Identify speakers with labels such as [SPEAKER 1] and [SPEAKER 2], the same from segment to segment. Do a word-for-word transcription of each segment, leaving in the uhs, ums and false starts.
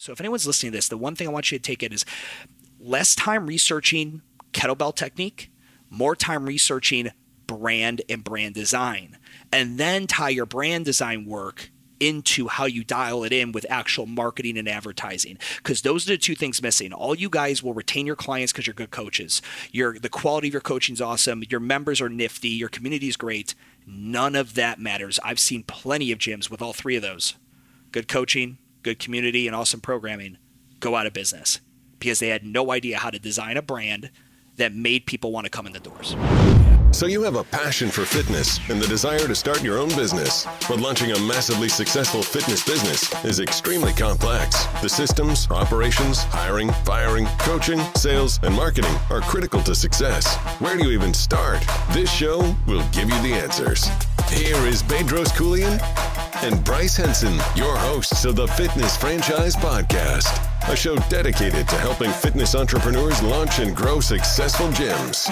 [SPEAKER 1] So if anyone's listening to this, the one thing I want you to take in is less time researching kettlebell technique, more time researching brand and brand design, and then tie your brand design work into how you dial it in with actual marketing and advertising, because those are the two things missing. All you guys will retain your clients because you're good coaches. Your the quality of your coaching is awesome. Your members are nifty. Your community is great. None of that matters. I've seen plenty of gyms with all three of those: good coaching, good community, and awesome programming go out of business because they had no idea how to design a brand that made people want to come in the doors.
[SPEAKER 2] So you have a passion for fitness and the desire to start your own business, but launching a massively successful fitness business is extremely complex. The systems, operations, hiring, firing, coaching, sales, and marketing are critical to success. Where do you even start? This show will give you the answers. Here is Bedros Keuilian and Bryce Henson, your hosts of the Fitness Franchise Podcast, a show dedicated to helping fitness entrepreneurs launch and grow successful gyms.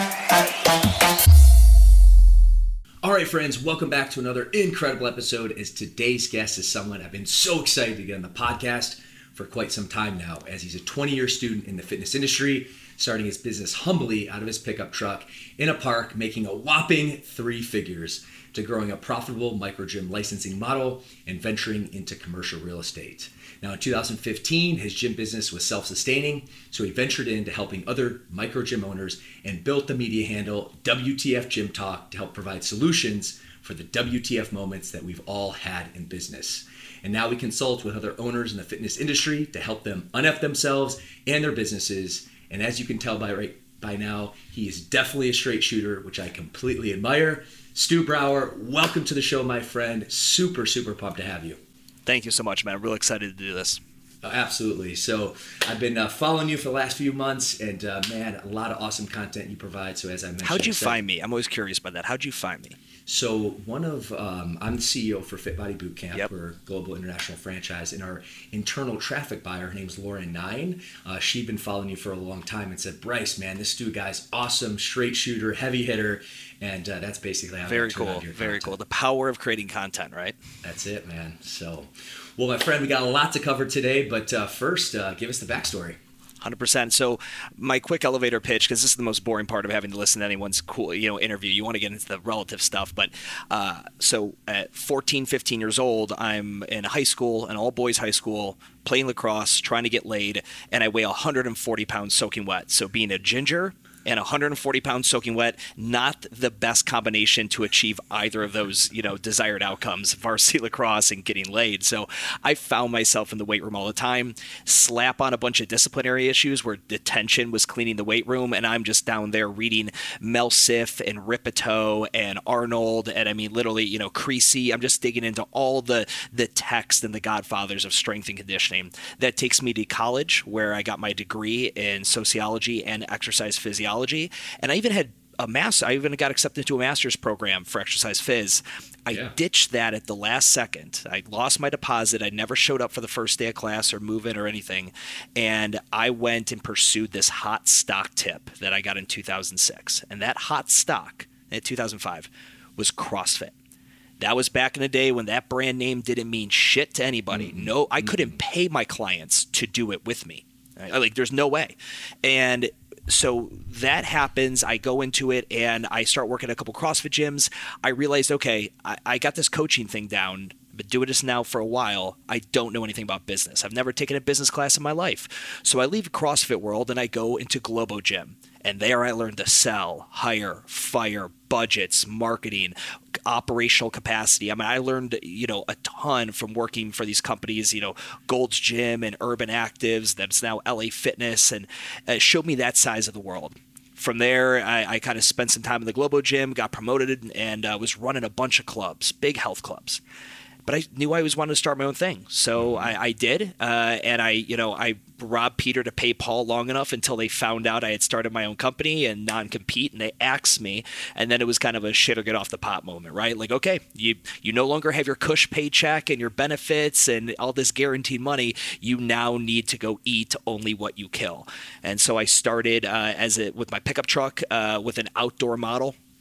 [SPEAKER 3] All right, friends, welcome back to another incredible episode. As today's guest is someone I've been so excited to get on the podcast for quite some time now, as he's a twenty-year student in the fitness industry, starting his business humbly out of his pickup truck in a park, making a whopping three figures, to growing a profitable micro gym licensing model and venturing into commercial real estate. Now, in two thousand fifteen, his gym business was self-sustaining, so he ventured into helping other micro gym owners and built the media handle W T F Gym Talk to help provide solutions for the W T F moments that we've all had in business. And now we consult with other owners in the fitness industry to help them un-F themselves and their businesses. And as you can tell by right by now, he is definitely a straight shooter, which I completely admire. Stu Brower, welcome to the show, my friend. Super, super pumped to have you.
[SPEAKER 1] Thank you so much, man. I'm really excited to do this.
[SPEAKER 3] Oh, absolutely. So I've been uh, following you for the last few months, and uh, man, a lot of awesome content you provide. So as I mentioned,
[SPEAKER 1] how'd you
[SPEAKER 3] said,
[SPEAKER 1] find me? I'm always curious about that. How'd you find me?
[SPEAKER 3] So one of um, I'm the C E O for Fit Body Bootcamp.
[SPEAKER 1] Yep.
[SPEAKER 3] We're a global international franchise, and our internal traffic buyer, her name's Lauren Nine. Uh, she'd been following you for a long time and said, "Bryce, man, this Stu guy's awesome, straight shooter, heavy hitter," and uh, that's basically how.
[SPEAKER 1] Very
[SPEAKER 3] I
[SPEAKER 1] cool.
[SPEAKER 3] Your
[SPEAKER 1] Very
[SPEAKER 3] content.
[SPEAKER 1] cool. The power of creating content, right?
[SPEAKER 3] That's it, man. So, well, my friend, we got a lot to cover today, but uh, first, uh, give us the backstory.
[SPEAKER 1] one hundred percent. So my quick elevator pitch, because this is the most boring part of having to listen to anyone's cool, you know, interview. You want to get into the relative stuff. But uh, so at fourteen, fifteen years old, I'm in high school, an all-boys high school, playing lacrosse, trying to get laid, and I weigh one hundred forty pounds soaking wet. So being a ginger and one hundred forty pounds soaking wet, not the best combination to achieve either of those, you know, desired outcomes, varsity lacrosse and getting laid. So I found myself in the weight room all the time, slap on a bunch of disciplinary issues where detention was cleaning the weight room, and I'm just down there reading Mel Siff and Ripito and Arnold, and I mean, literally, you know, Creasy. I'm just digging into all the, the text and the godfathers of strength and conditioning. That takes me to college, where I got my degree in sociology and exercise physiology. And I even had a master, I even got accepted into a master's program for exercise phys. I
[SPEAKER 3] Yeah.
[SPEAKER 1] ditched that at the last second. I lost my deposit. I never showed up for the first day of class or move in or anything. And I went and pursued this hot stock tip that I got in two thousand six. And that hot stock in two thousand five was CrossFit. That was back in the day when that brand name didn't mean shit to anybody. Mm-hmm. No, I couldn't pay my clients to do it with me. Like, there's no way. And so that happens. I go into it and I start working at a couple CrossFit gyms. I realized, okay, I, I got this coaching thing down. I've been doing this now for a while. I don't know anything about business. I've never taken a business class in my life. So I leave CrossFit world and I go into Globo Gym. And there I learned to sell, hire, fire, budgets, marketing, operational capacity. I mean, I learned, you know, a ton from working for these companies, you know, Gold's Gym and Urban Actives, that's now L A Fitness, and it showed me that size of the world. From there, I, I kind of spent some time in the Globo Gym, got promoted, and uh, was running a bunch of clubs, big health clubs. But I knew I always wanted to start my own thing. So I, I did. Uh, and I, you know, I robbed Peter to pay Paul long enough until they found out I had started my own company and non-compete, and they axed me. And then it was kind of a shit or get off the pot moment, right? Like, okay, you, you no longer have your cush paycheck and your benefits and all this guaranteed money. You now need to go eat only what you kill. And so I started uh, as a, with my pickup truck uh, with an outdoor model.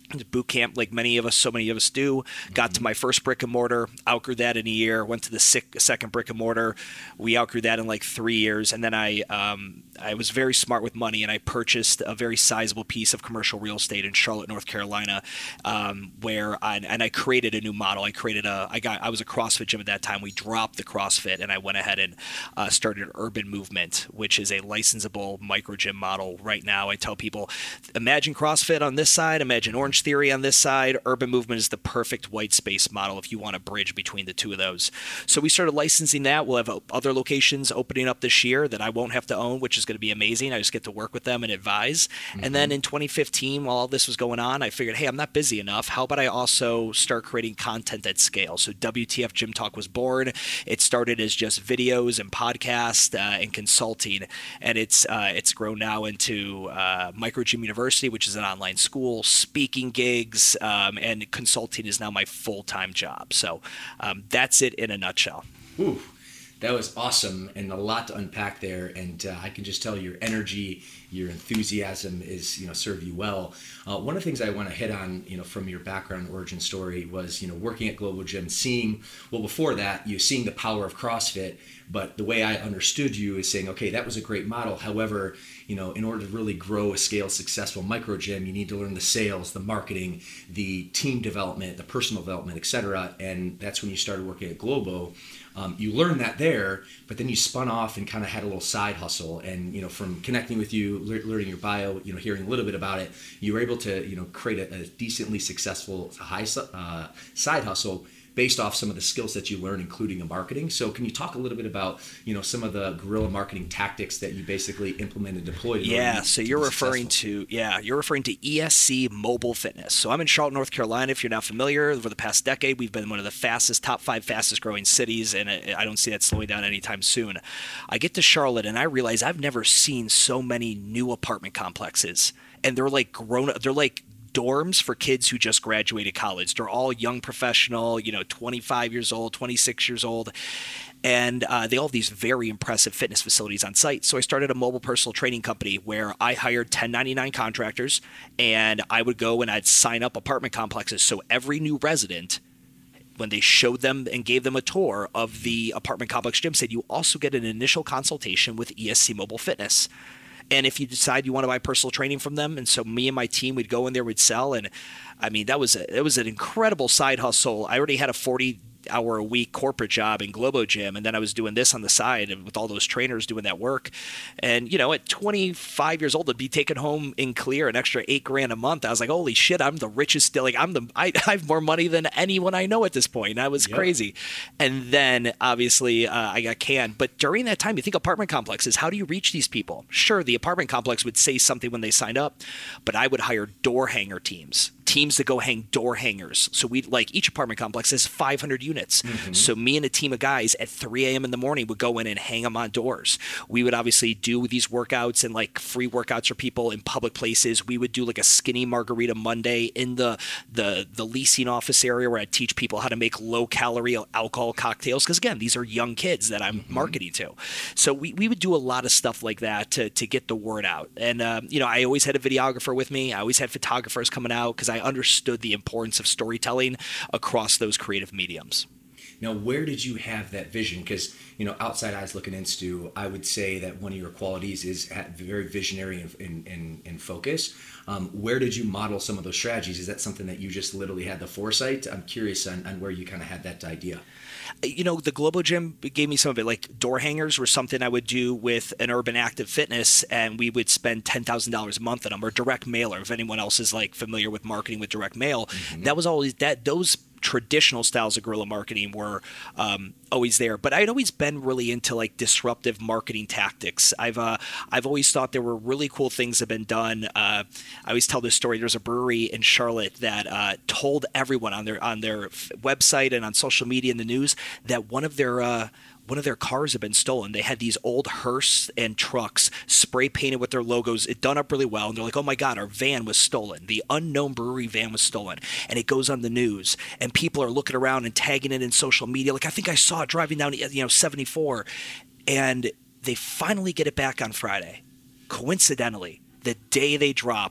[SPEAKER 1] boot camp like many of us, so many of us do. Got to my first brick and mortar, outgrew that in a year, went to the sick, second brick and mortar. We outgrew that in like three years. And then I um, I was very smart with money, and I purchased a very sizable piece of commercial real estate in Charlotte, North Carolina, um, where I, and I created a new model. I created a, I got, I was a CrossFit gym at that time. We dropped the CrossFit, and I went ahead and uh, started an Urban Movement, which is a licensable micro gym model. Right now, I tell people, imagine CrossFit on this side, imagine Orange Theory on this side. Urban Movement is the perfect white space model if you want to bridge between the two of those. So we started licensing that. We'll have other locations opening up this year that I won't have to own, which is going to be amazing. I just get to work with them and advise. Mm-hmm. And then in twenty fifteen, while all this was going on, I figured, hey, I'm not busy enough. How about I also start creating content at scale? So W T F Gym Talk was born. It started as just videos and podcasts uh, and consulting, and it's uh, it's grown now into uh, Micro Gym University, which is an online school, speaking gigs, um, and consulting is now my full-time job. So um, that's it in a nutshell.
[SPEAKER 3] Ooh, that was awesome, and a lot to unpack there. And uh, I can just tell your energy, your enthusiasm is, you know, serve you well. Uh, one of the things I want to hit on, you know, from your background origin story was, you know, working at Global Gym, seeing, well, before that, you seeing the power of CrossFit. But the way I understood you is saying, okay, that was a great model. However, you know, in order to really grow a scale successful micro gym, you need to learn the sales, the marketing, the team development, the personal development, et cetera. And that's when you started working at Globo. Um, you learned that there, but then you spun off and kind of had a little side hustle. And, you know, from connecting with you, le- learning your bio, you know, hearing a little bit about it, you were able to, you know, create a, a decently successful high uh, side hustle based off some of the skills that you learned, including the marketing. So can you talk a little bit about, you know, some of the guerrilla marketing tactics that you basically implemented, deployed?
[SPEAKER 1] Yeah, so you're referring to, yeah, you're referring to E S C Mobile Fitness. So I'm in Charlotte, North Carolina. If you're not familiar, over the past decade, we've been one of the fastest, top five fastest growing cities, and I don't see that slowing down anytime soon. I get to Charlotte, and I realize I've never seen so many new apartment complexes, and they're like grown, they're like dorms for kids who just graduated college. They're all young professional, you know, twenty-five years old, twenty-six years old. And uh, they all have these very impressive fitness facilities on site. So I started a mobile personal training company where I hired ten ninety-nine contractors, and I would go and I'd sign up apartment complexes. So every new resident, when they showed them and gave them a tour of the apartment complex gym, said you also get an initial consultation with E S C Mobile Fitness. And if you decide you want to buy personal training from them, and so me and my team would go in there, we'd sell. And I mean, that was a, it was an incredible side hustle. I already had a forty hour a week corporate job in Globo Gym, and then I was doing this on the side and with all those trainers doing that work. And you know, at twenty-five years old, to be taking home in clear an extra eight grand a month, I was like, holy shit, I'm the richest. Like I'm the I, I have more money than anyone I know at this point. And I was yep. crazy. And then obviously uh, I got canned. But during that time, you think apartment complexes, how do you reach these people? Sure, the apartment complex would say something when they signed up, but I would hire door hanger teams. Teams that go hang door hangers. So we like each apartment complex has five hundred units. Mm-hmm. So me and a team of guys at three a.m. in the morning would go in and hang them on doors. We would obviously do these workouts and like free workouts for people in public places. We would do like a skinny margarita Monday in the the the leasing office area where I'd teach people how to make low calorie alcohol cocktails. Because again, these are young kids that I'm mm-hmm. marketing to. So we, we would do a lot of stuff like that to, to get the word out. And um, you know, I always had a videographer with me. I always had photographers coming out because I understood the importance of storytelling across those creative mediums.
[SPEAKER 3] Now, where did you have that vision? Because, you know, outside eyes looking into, I would say that one of your qualities is very visionary and, and, and focus. Um, where did you model some of those strategies? Is that something that you just literally had the foresight? I'm curious on, on where you kind of had that idea.
[SPEAKER 1] You know, the Globo Gym gave me some of it. Like door hangers were something I would do with an Urban Active Fitness, and we would spend ten thousand dollars a month on them, or direct mailer. If anyone else is like familiar with marketing with direct mail, mm-hmm. that was always that those traditional styles of guerrilla marketing were um, always there. But I'd always been really into like disruptive marketing tactics. I've uh, I've always thought there were really cool things that have been done. Uh, I always tell this story. There's a brewery in Charlotte that uh, told everyone on their on their website and on social media and the news that one of their uh, one of their cars had been stolen. They had these old hearse and trucks spray painted with their logos. It done up really well. And they're like, oh my God, our van was stolen. The unknown brewery van was stolen. And it goes on the news. And people are looking around and tagging it in social media. Like, I think I saw it driving down, you know, seventy-four. And they finally get it back on Friday. Coincidentally, the day they drop,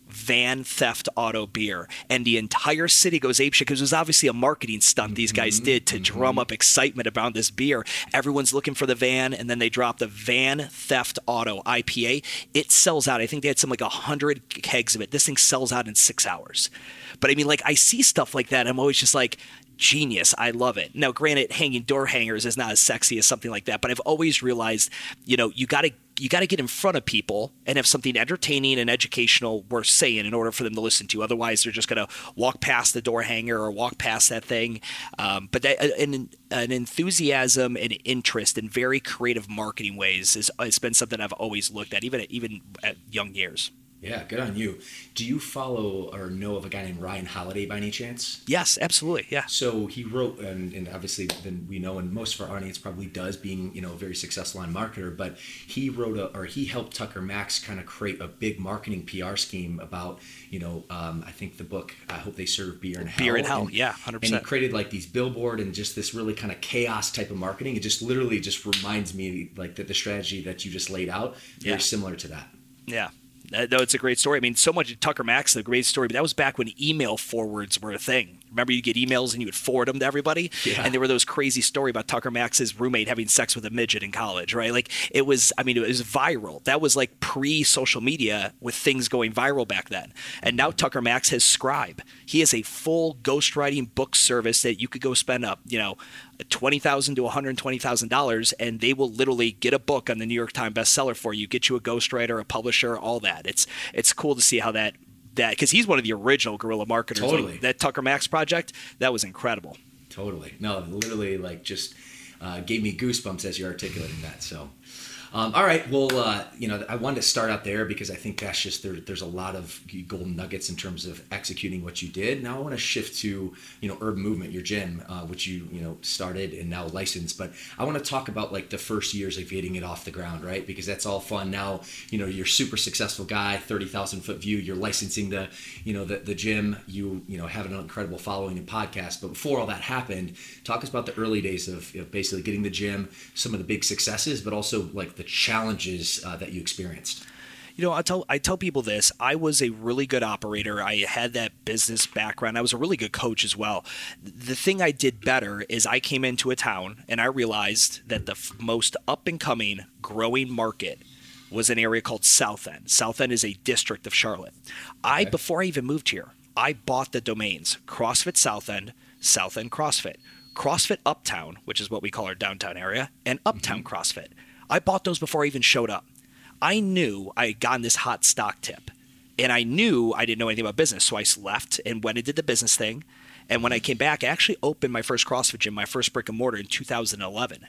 [SPEAKER 1] Van Theft Auto beer, and the entire city goes apeshit because it was obviously a marketing stunt these guys did to drum up excitement around this beer. Everyone's looking for the van, and then they drop the Van Theft Auto I P A. It sells out. I think they had some like a hundred kegs of it. This thing sells out in six hours. But I mean, like, I see stuff like that, I'm always just like, genius. I love it. Now, granted, hanging door hangers is not as sexy as something like that, but I've always realized, you know, you got to you got to get in front of people and have something entertaining and educational worth saying in order for them to listen to. Otherwise, they're just going to walk past the door hanger or walk past that thing. Um, but that, an, an enthusiasm and interest in very creative marketing ways is it's been something I've always looked at, even at, even at young years.
[SPEAKER 3] Yeah, good on you. Do you follow or know of a guy named Ryan Holiday by any chance?
[SPEAKER 1] Yes, absolutely. Yeah.
[SPEAKER 3] So he wrote, and, and obviously then we know, and most of our audience probably does, being, you know, a very successful on marketer, but he wrote a, or he helped Tucker Max kind of create a big marketing P R scheme about, you know, um, I think the book, I Hope They Serve Beer in Hell.
[SPEAKER 1] Beer in Hell,
[SPEAKER 3] and,
[SPEAKER 1] yeah, one hundred percent.
[SPEAKER 3] And he created like these billboard and just this really kind of chaos type of marketing. It just literally just reminds me like that the strategy that you just laid out, very yeah. similar to that.
[SPEAKER 1] Yeah. Uh, no, it's a great story. I mean, so much Tucker Max, the great story, but that was back when email forwards were a thing. Remember, you get emails and you would forward them to everybody?
[SPEAKER 3] Yeah.
[SPEAKER 1] And there were those crazy story about Tucker Max's roommate having sex with a midget in college, right? Like, it was, I mean, it was viral. That was like pre-social media with things going viral back then. And now Tucker Max has Scribe. He has a full ghostwriting book service that you could go spend up, you know, twenty thousand dollars to one hundred twenty thousand dollars, and they will literally get a book on the New York Times bestseller for you, get you a ghostwriter, a publisher, all that. It's it's cool to see how that that because he's one of the original guerrilla marketers.
[SPEAKER 3] Totally.
[SPEAKER 1] Like, that Tucker Max project, that was incredible.
[SPEAKER 3] Totally. No, literally, like, just uh, gave me goosebumps as you're articulating that. So. Um, all right. Well, uh, you know, I wanted to start out there because I think that's just there, there's a lot of golden nuggets in terms of executing what you did. Now I want to shift to, you know, Urban Movement, your gym, uh, which you, you know, started and now licensed. But I want to talk about like the first years of getting it off the ground, right? Because that's all fun. Now, you know, you're a super successful guy, thirty thousand foot view. You're licensing the, you know, the, the gym. You, you know, have an incredible following and podcast. But before all that happened, talk us about the early days of, of basically getting the gym, some of the big successes, but also like the challenges uh, that you experienced.
[SPEAKER 1] You know, I tell I tell people this. I was a really good operator. I had that business background. I was a really good coach as well. The thing I did better is I came into a town and I realized that the f- most up and coming growing market was an area called South End. South End is a district of Charlotte. I
[SPEAKER 3] Okay.
[SPEAKER 1] before I even moved here, I bought the domains CrossFit South End, South End CrossFit, CrossFit Uptown, which is what we call our downtown area, and Uptown mm-hmm. CrossFit. I bought those before I even showed up. I knew I had gotten this hot stock tip, and I knew I didn't know anything about business, so I left and went and did the business thing. And when I came back, I actually opened my first CrossFit gym, my first brick and mortar in two thousand eleven.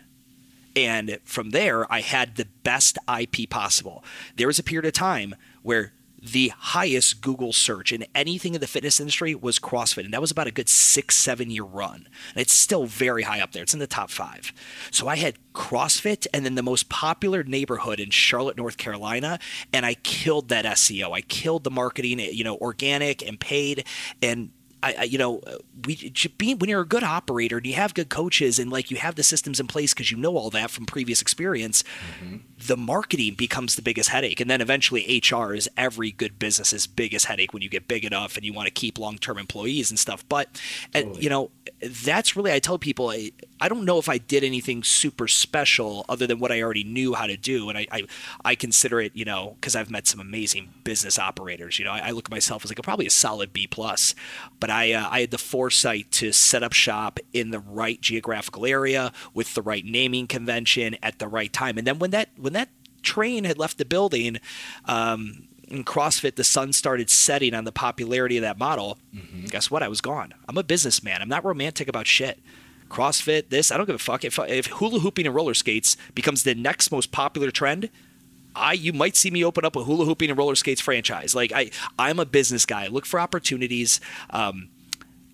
[SPEAKER 1] And from there, I had the best I P possible. There was a period of time where the highest Google search in anything in the fitness industry was CrossFit. And that was about a good six, seven year run. And it's still very high up there. It's in the top five. So I had CrossFit and then the most popular neighborhood in Charlotte, North Carolina. And I killed that S E O. I killed the marketing, you know, organic and paid. And I, I, you know, we being when you're a good operator and you have good coaches and like you have the systems in place because you know all that from previous experience, mm-hmm. the marketing becomes the biggest headache. And then eventually H R is every good business's biggest headache when you get big enough and you want to keep long-term employees and stuff. But, totally. and, you know, that's really, I tell people, I, I don't know if I did anything super special other than what I already knew how to do. And I, I, I consider it, you know, because I've met some amazing business operators. You know, I, I look at myself as like a, probably a solid B plus, but I, uh, I had the foresight to set up shop in the right geographical area with the right naming convention at the right time. And then when that, when that train had left the building, um, in CrossFit, the sun started setting on the popularity of that model. Mm-hmm. Guess what? I was gone. I'm a businessman. I'm not romantic about shit. CrossFit, this, I don't give a fuck. If, if hula hooping and roller skates becomes the next most popular trend, I you might see me open up a hula hooping and roller skates franchise. Like I, I'm a business guy. I look for opportunities. Um,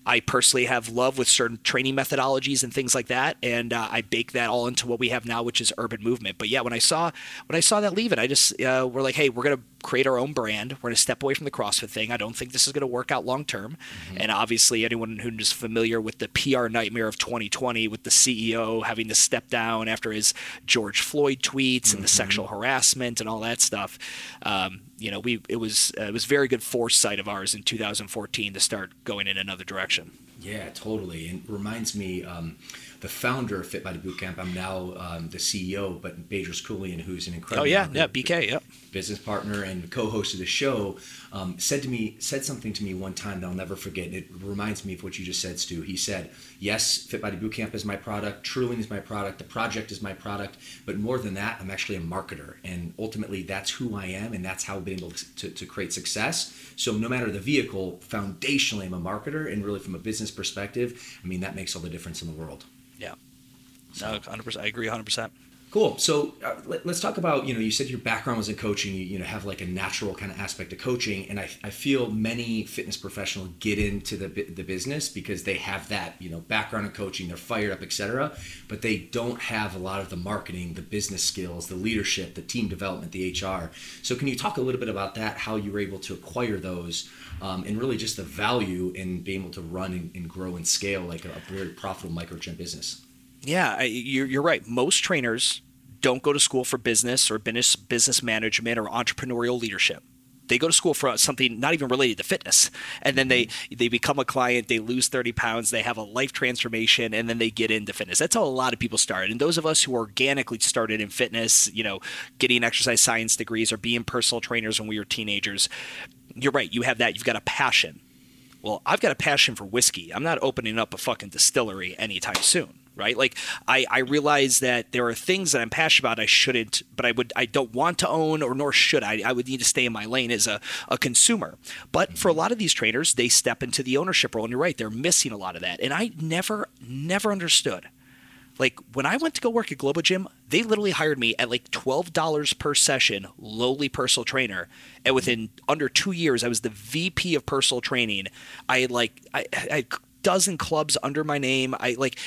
[SPEAKER 1] I personally have love with certain training methodologies and things like that, and uh, I bake that all into what we have now, which is Urban Movement. But yeah, when I saw when I saw that leave it, I just uh, we're like, hey, we're gonna create our own brand. We're gonna step away from the CrossFit thing. I don't think this is gonna work out long term. Mm-hmm. And obviously, anyone who's familiar with the P R nightmare of twenty twenty, with the C E O having to step down after his George Floyd tweets mm-hmm. and the sexual harassment and all that stuff, um, you know, we it was uh, it was very good foresight of ours in two thousand fourteen to start going in another direction.
[SPEAKER 3] Yeah, totally. And it reminds me, um, the founder of Fit Body Bootcamp, I'm now um, the C E O, but Bedros Keuilian, who's an incredible
[SPEAKER 1] oh yeah yeah B K yep.
[SPEAKER 3] business partner and co-host of the show, um, said to me said something to me one time that I'll never forget. And it reminds me of what you just said, Stu. He said, yes, Fit Body Bootcamp is my product, Truling is my product, the project is my product, but more than that, I'm actually a marketer. And ultimately, that's who I am, and that's how I've been able to, to create success. So no matter the vehicle, foundationally, I'm a marketer, and really from a business perspective, I mean, that makes all the difference in the world.
[SPEAKER 1] Yeah. No, one hundred percent. I agree one hundred percent.
[SPEAKER 3] Cool. So uh, let, let's talk about, you know, you said your background was in coaching, you, you know, have like a natural kind of aspect of coaching. And I, I feel many fitness professionals get into the the business because they have that, you know, background in coaching, they're fired up, et cetera, but they don't have a lot of the marketing, the business skills, the leadership, the team development, the H R. So can you talk a little bit about that, how you were able to acquire those, um, and really just the value in being able to run and, and grow and scale like a, a very profitable micro gym business?
[SPEAKER 1] Yeah, I, you're, you're right. Most trainers don't go to school for business or business business management or entrepreneurial leadership. They go to school for something not even related to fitness. And then they, they become a client, they lose thirty pounds, they have a life transformation, and then they get into fitness. That's how a lot of people start. And those of us who organically started in fitness, you know, getting exercise science degrees or being personal trainers when we were teenagers, you're right. You have that. You've got a passion. Well, I've got a passion for whiskey. I'm not opening up a fucking distillery anytime soon. Right? Like I, I realize that there are things that I'm passionate about I shouldn't, but I would I don't want to own, or nor should I. I would need to stay in my lane as a, a consumer. But for a lot of these trainers, they step into the ownership role, and you're right, they're missing a lot of that. And I never, never understood. Like when I went to go work at Globo Gym, they literally hired me at like twelve dollars per session, lowly personal trainer. And within under two years, I was the V P of personal training. I had like I, I had a dozen clubs under my name. I like.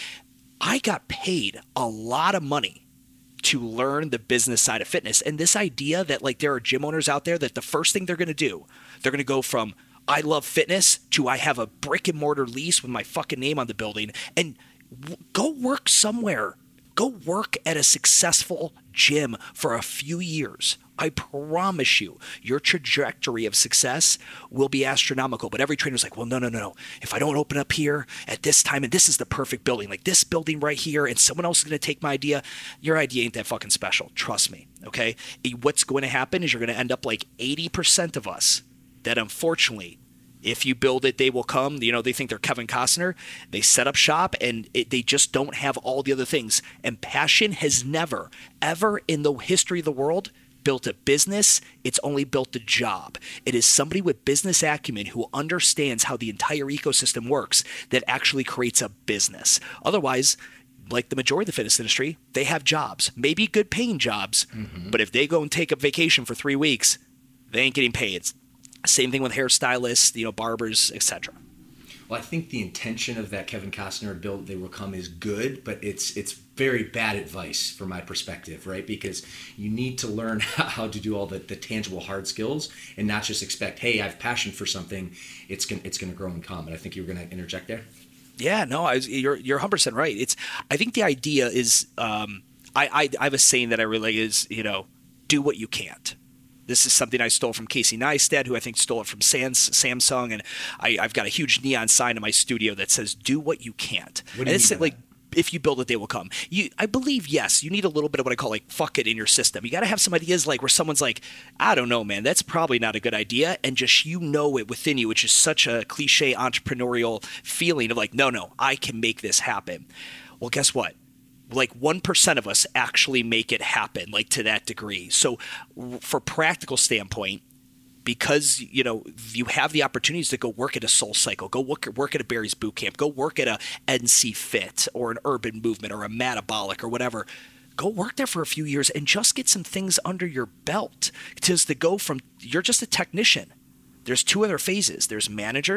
[SPEAKER 1] I got paid a lot of money to learn the business side of fitness. And this idea that like there are gym owners out there that the first thing they're going to do, they're going to go from I love fitness to I have a brick and mortar lease with my fucking name on the building, and w- go work somewhere. Go work at a successful gym for a few years. I promise you, your trajectory of success will be astronomical. But every trainer's like, well, no, no, no, no. If I don't open up here at this time, and this is the perfect building, like this building right here, and someone else is going to take my idea, your idea ain't that fucking special. Trust me, okay? What's going to happen is you're going to end up like eighty percent of us that unfortunately, if you build it, they will come. You know, they think they're Kevin Costner. They set up shop, and it, they just don't have all the other things. And passion has never, ever in the history of the world built a business. It's only built a job. It is somebody with business acumen who understands how the entire ecosystem works that actually creates a business. Otherwise, like the majority of the fitness industry, they have jobs, maybe good paying jobs, mm-hmm. but if they go and take a vacation for three weeks, they ain't getting paid. Same thing with hairstylists, you know, barbers, et cetera.
[SPEAKER 3] Well, I think the intention of that Kevin Costner build they will come is good, but it's it's very bad advice from my perspective, right? Because you need to learn how to do all the, the tangible hard skills and not just expect, hey, I have passion for something, it's gonna it's gonna grow and come. And I think you were gonna interject there.
[SPEAKER 1] Yeah, no, I was, you're you're one hundred percent right. It's I think the idea is um, I, I I have a saying that I relay is, you know, do what you can't. This is something I stole from Casey Neistat, who I think stole it from Sans, Samsung, and I, I've got a huge neon sign in my studio that says, do what you can't.
[SPEAKER 3] What do you
[SPEAKER 1] and it's
[SPEAKER 3] mean
[SPEAKER 1] like,
[SPEAKER 3] that?
[SPEAKER 1] If you build it, they will come. You, I believe, yes, you need a little bit of what I call like fuck it in your system. You got to have some ideas like where someone's like, I don't know, man, that's probably not a good idea. And just you know it within you, which is such a cliche entrepreneurial feeling of like, no, no, I can make this happen. Well, guess what? Like one percent of us actually make it happen, like to that degree. So for practical standpoint, because, you know, you have the opportunities to go work at a Soul Cycle, go work, work at a Barry's Boot Camp, go work at a N C Fit or an Urban Movement or a Metabolic or whatever. Go work there for a few years and just get some things under your belt. Because to go from, you're just a technician. There's two other phases. There's managers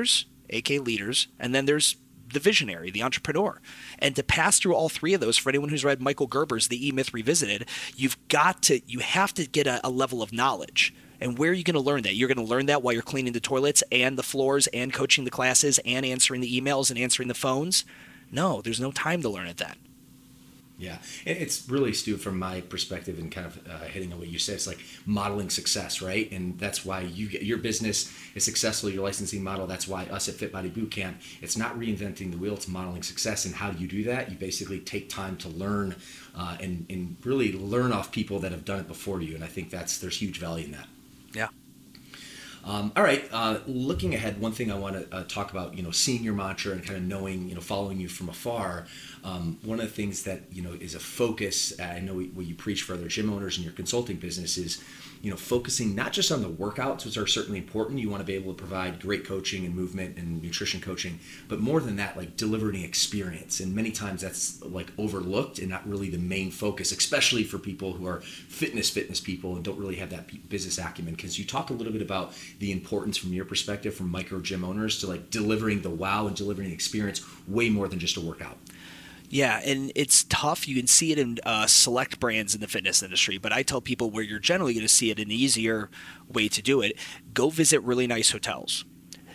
[SPEAKER 1] aka leaders, and then there's the visionary, the entrepreneur. And to pass through all three of those, for anyone who's read Michael Gerber's The E-Myth Revisited, you've got to, you have to get a, a level of knowledge. And where are you going to learn that? You're going to learn that while you're cleaning the toilets and the floors and coaching the classes and answering the emails and answering the phones? No, there's no time to learn it then.
[SPEAKER 3] Yeah, and it's really, Stu, from my perspective and kind of uh, hitting on what you said, it's like modeling success, right? And that's why you get, your business is successful, your licensing model. That's why us at Fit Body Bootcamp, it's not reinventing the wheel, it's modeling success. And how do you do that? You basically take time to learn uh, and, and really learn off people that have done it before you. And I think that's there's huge value in that.
[SPEAKER 1] Yeah.
[SPEAKER 3] Um, all right. Uh, looking ahead, one thing I want to uh, talk about, you know, seeing your mantra and kind of knowing, you know, following you from afar. Um, one of the things that, you know, is a focus, I know what you preach for other gym owners in your consulting business is, you know, focusing not just on the workouts, which are certainly important. You want to be able to provide great coaching and movement and nutrition coaching, but more than that, like delivering experience. And many times that's like overlooked and not really the main focus, especially for people who are fitness, fitness people and don't really have that business acumen. Because you talk a little bit about the importance from your perspective from micro gym owners to like delivering the wow and delivering experience way more than just a workout.
[SPEAKER 1] Yeah, and it's tough. You can see it in uh, select brands in the fitness industry, but I tell people where you're generally going to see it, an easier way to do it, go visit really nice hotels.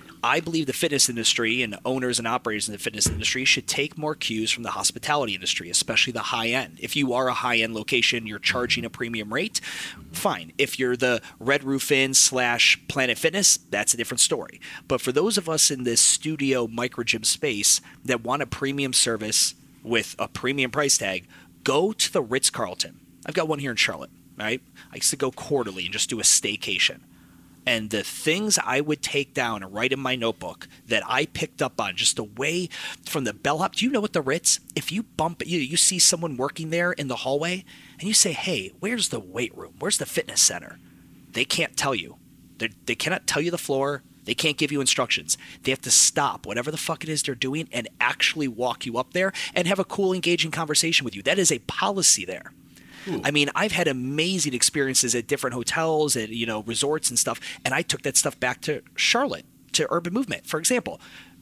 [SPEAKER 1] I believe the fitness industry and owners and operators in the fitness industry should take more cues from the hospitality industry, especially the high end. If you are a high end location, you're charging a premium rate, fine. If you're the Red Roof Inn slash Planet Fitness, that's a different story. But for those of us in this studio micro gym space that want a premium service with a premium price tag, go to the Ritz-Carlton. I've got one here in Charlotte, right? I used to go quarterly and just do a staycation. And the things I would take down and write in my notebook that I picked up on just away from the bellhop. Do you know what the Ritz, if you bump, you, you see someone working there in the hallway and you say, hey, where's the weight room? Where's the fitness center? They can't tell you. They they cannot tell you the floor. They can't give you instructions. They have to stop whatever the fuck it is they're doing and actually walk you up there and have a cool, engaging conversation with you. That is a policy there. Ooh. I mean, I've had amazing experiences at different hotels and, you know, resorts and stuff, and I took that stuff back to Charlotte, to Urban Movement. For example,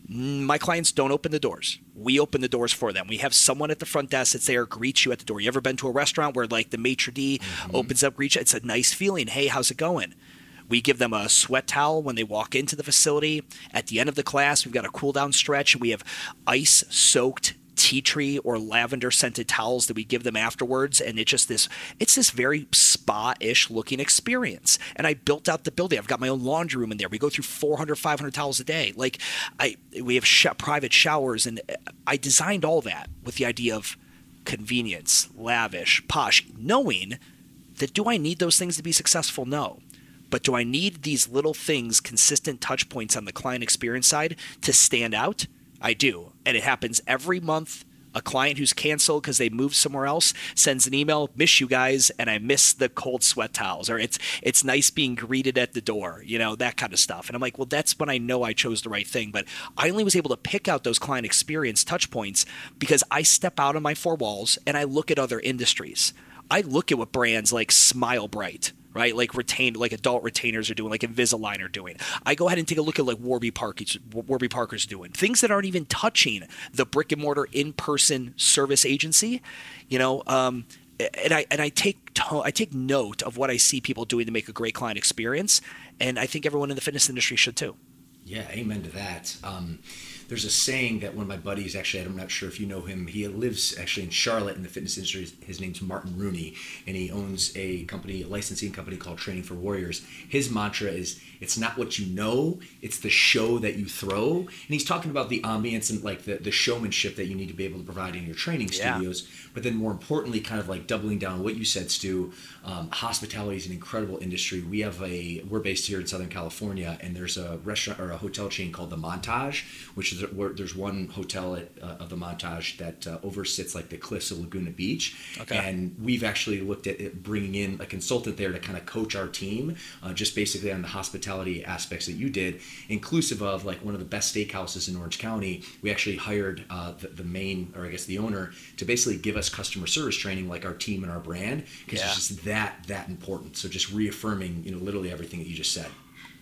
[SPEAKER 1] my clients don't open the doors. We open the doors for them. We have someone at the front desk that's there, greets you at the door. You ever been to a restaurant where like the maitre d' mm-hmm. opens up, greets you? It's a nice feeling. Hey, how's it going? We give them a sweat towel when they walk into the facility. At the end of the class, we've got a cool down stretch. We have ice-soaked tea tree or lavender scented towels that we give them afterwards. And it's just this, it's this very spa-ish looking experience. And I built out the building. I've got my own laundry room in there. We go through four hundred, five hundred towels a day. Like I, we have sh- private showers. And I designed all that with the idea of convenience, lavish, posh, knowing that do I need those things to be successful? No. But do I need these little things, consistent touch points on the client experience side to stand out? I do. And it happens every month. A client who's canceled because they moved somewhere else sends an email, miss you guys, and I miss the cold sweat towels. Or it's it's nice being greeted at the door, you know, that kind of stuff. And I'm like, well, that's when I know I chose the right thing. But I only was able to pick out those client experience touch points because I step out of my four walls and I look at other industries. I look at what brands like Smile Bright, right? Like retained, like adult retainers are doing, like Invisalign are doing. I go ahead and take a look at like Warby Parker's, Warby Parker's doing things that aren't even touching the brick and mortar in-person service agency, you know. Um, and I and I take to, I take note of what I see people doing to make a great client experience, and I think everyone in the fitness industry should too.
[SPEAKER 3] Yeah, amen to that. Um, there's a saying that one of my buddies, actually, I'm not sure if you know him, he lives actually in Charlotte in the fitness industry. His name's Martin Rooney, and he owns a company, a licensing company called Training for Warriors. His mantra is, it's not what you know, it's the show that you throw. And he's talking about the ambience and like the, the showmanship that you need to be able to provide in your training studios. Yeah. But then more importantly, kind of like doubling down on what you said, Stu, um, hospitality is an incredible industry. We have a, we're based here in Southern California, and there's a restaurant or a hotel chain called The Montage, which is where there's one hotel at, uh, of The Montage that uh, oversits like the cliffs of Laguna Beach. Okay. And we've actually looked at it, bringing in a consultant there to kind of coach our team, uh, just basically on the hospitality aspects that you did, inclusive of like one of the best steakhouses in Orange County. We actually hired uh, the, the main, or I guess the owner, to basically give us customer service training like our team and our brand, because yeah. it's just that that important. So just reaffirming, you know, literally everything that you just said.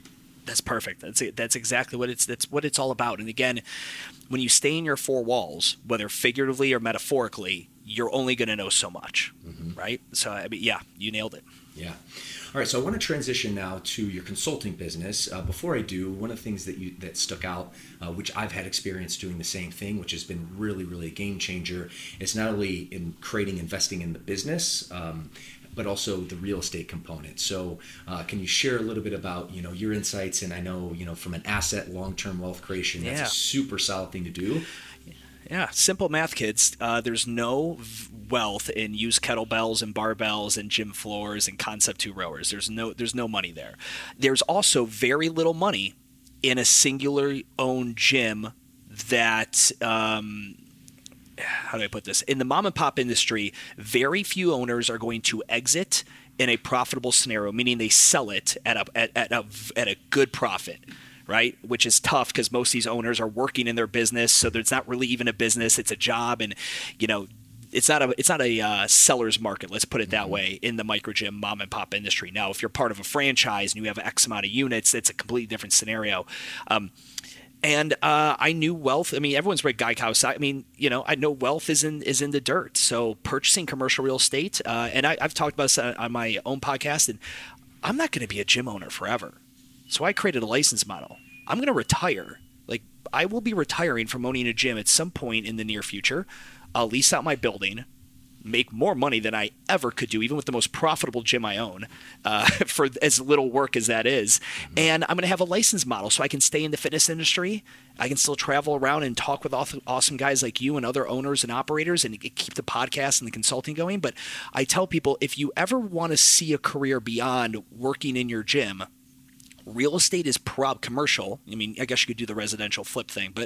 [SPEAKER 1] That's perfect. That's it. That's exactly what it's that's what it's all about. And again, when you stay in your four walls, whether figuratively or metaphorically, you're only going to know so much, mm-hmm. right? So I mean, yeah, you nailed it.
[SPEAKER 3] Yeah. All right. So I want to transition now to your consulting business. Uh, before I do, one of the things that you that stuck out, uh, which I've had experience doing the same thing, which has been really, really a game changer, is not only in creating, investing in the business, um, but also the real estate component. So uh, can you share a little bit about, you know, your insights? And I know, you know, from an asset, long-term wealth creation, that's
[SPEAKER 1] yeah.
[SPEAKER 3] a super solid thing to do.
[SPEAKER 1] Yeah, simple math, kids. Uh, there's no v- wealth in used kettlebells and barbells and gym floors and concept two rowers. There's no there's no money there. There's also very little money in a singular owned gym that um, how do I put this? In the mom and pop industry, very few owners are going to exit in a profitable scenario, meaning they sell it at a at, at a at a good profit. Right, which is tough because most of these owners are working in their business, so it's not really even a business; it's a job, and you know, it's not a it's not a uh, seller's market. Let's put it that way in the micro gym mom and pop industry. Now, if you're part of a franchise and you have X amount of units, it's a completely different scenario. Um, and uh, I knew wealth. I mean, everyone's read Guy Kawasaki. I mean, you know, I know wealth is in is in the dirt. So purchasing commercial real estate, uh, and I, I've talked about this on my own podcast, and I'm not going to be a gym owner forever. So I created a license model. I'm going to retire. Like, I will be retiring from owning a gym at some point in the near future. I'll lease out my building, make more money than I ever could do, even with the most profitable gym I own, uh, for as little work as that is. And I'm going to have a license model so I can stay in the fitness industry. I can still travel around and talk with awesome guys like you and other owners and operators and keep the podcast and the consulting going. But I tell people, if you ever want to see a career beyond working in your gym, real estate is prob commercial. I mean, I guess you could do the residential flip thing, but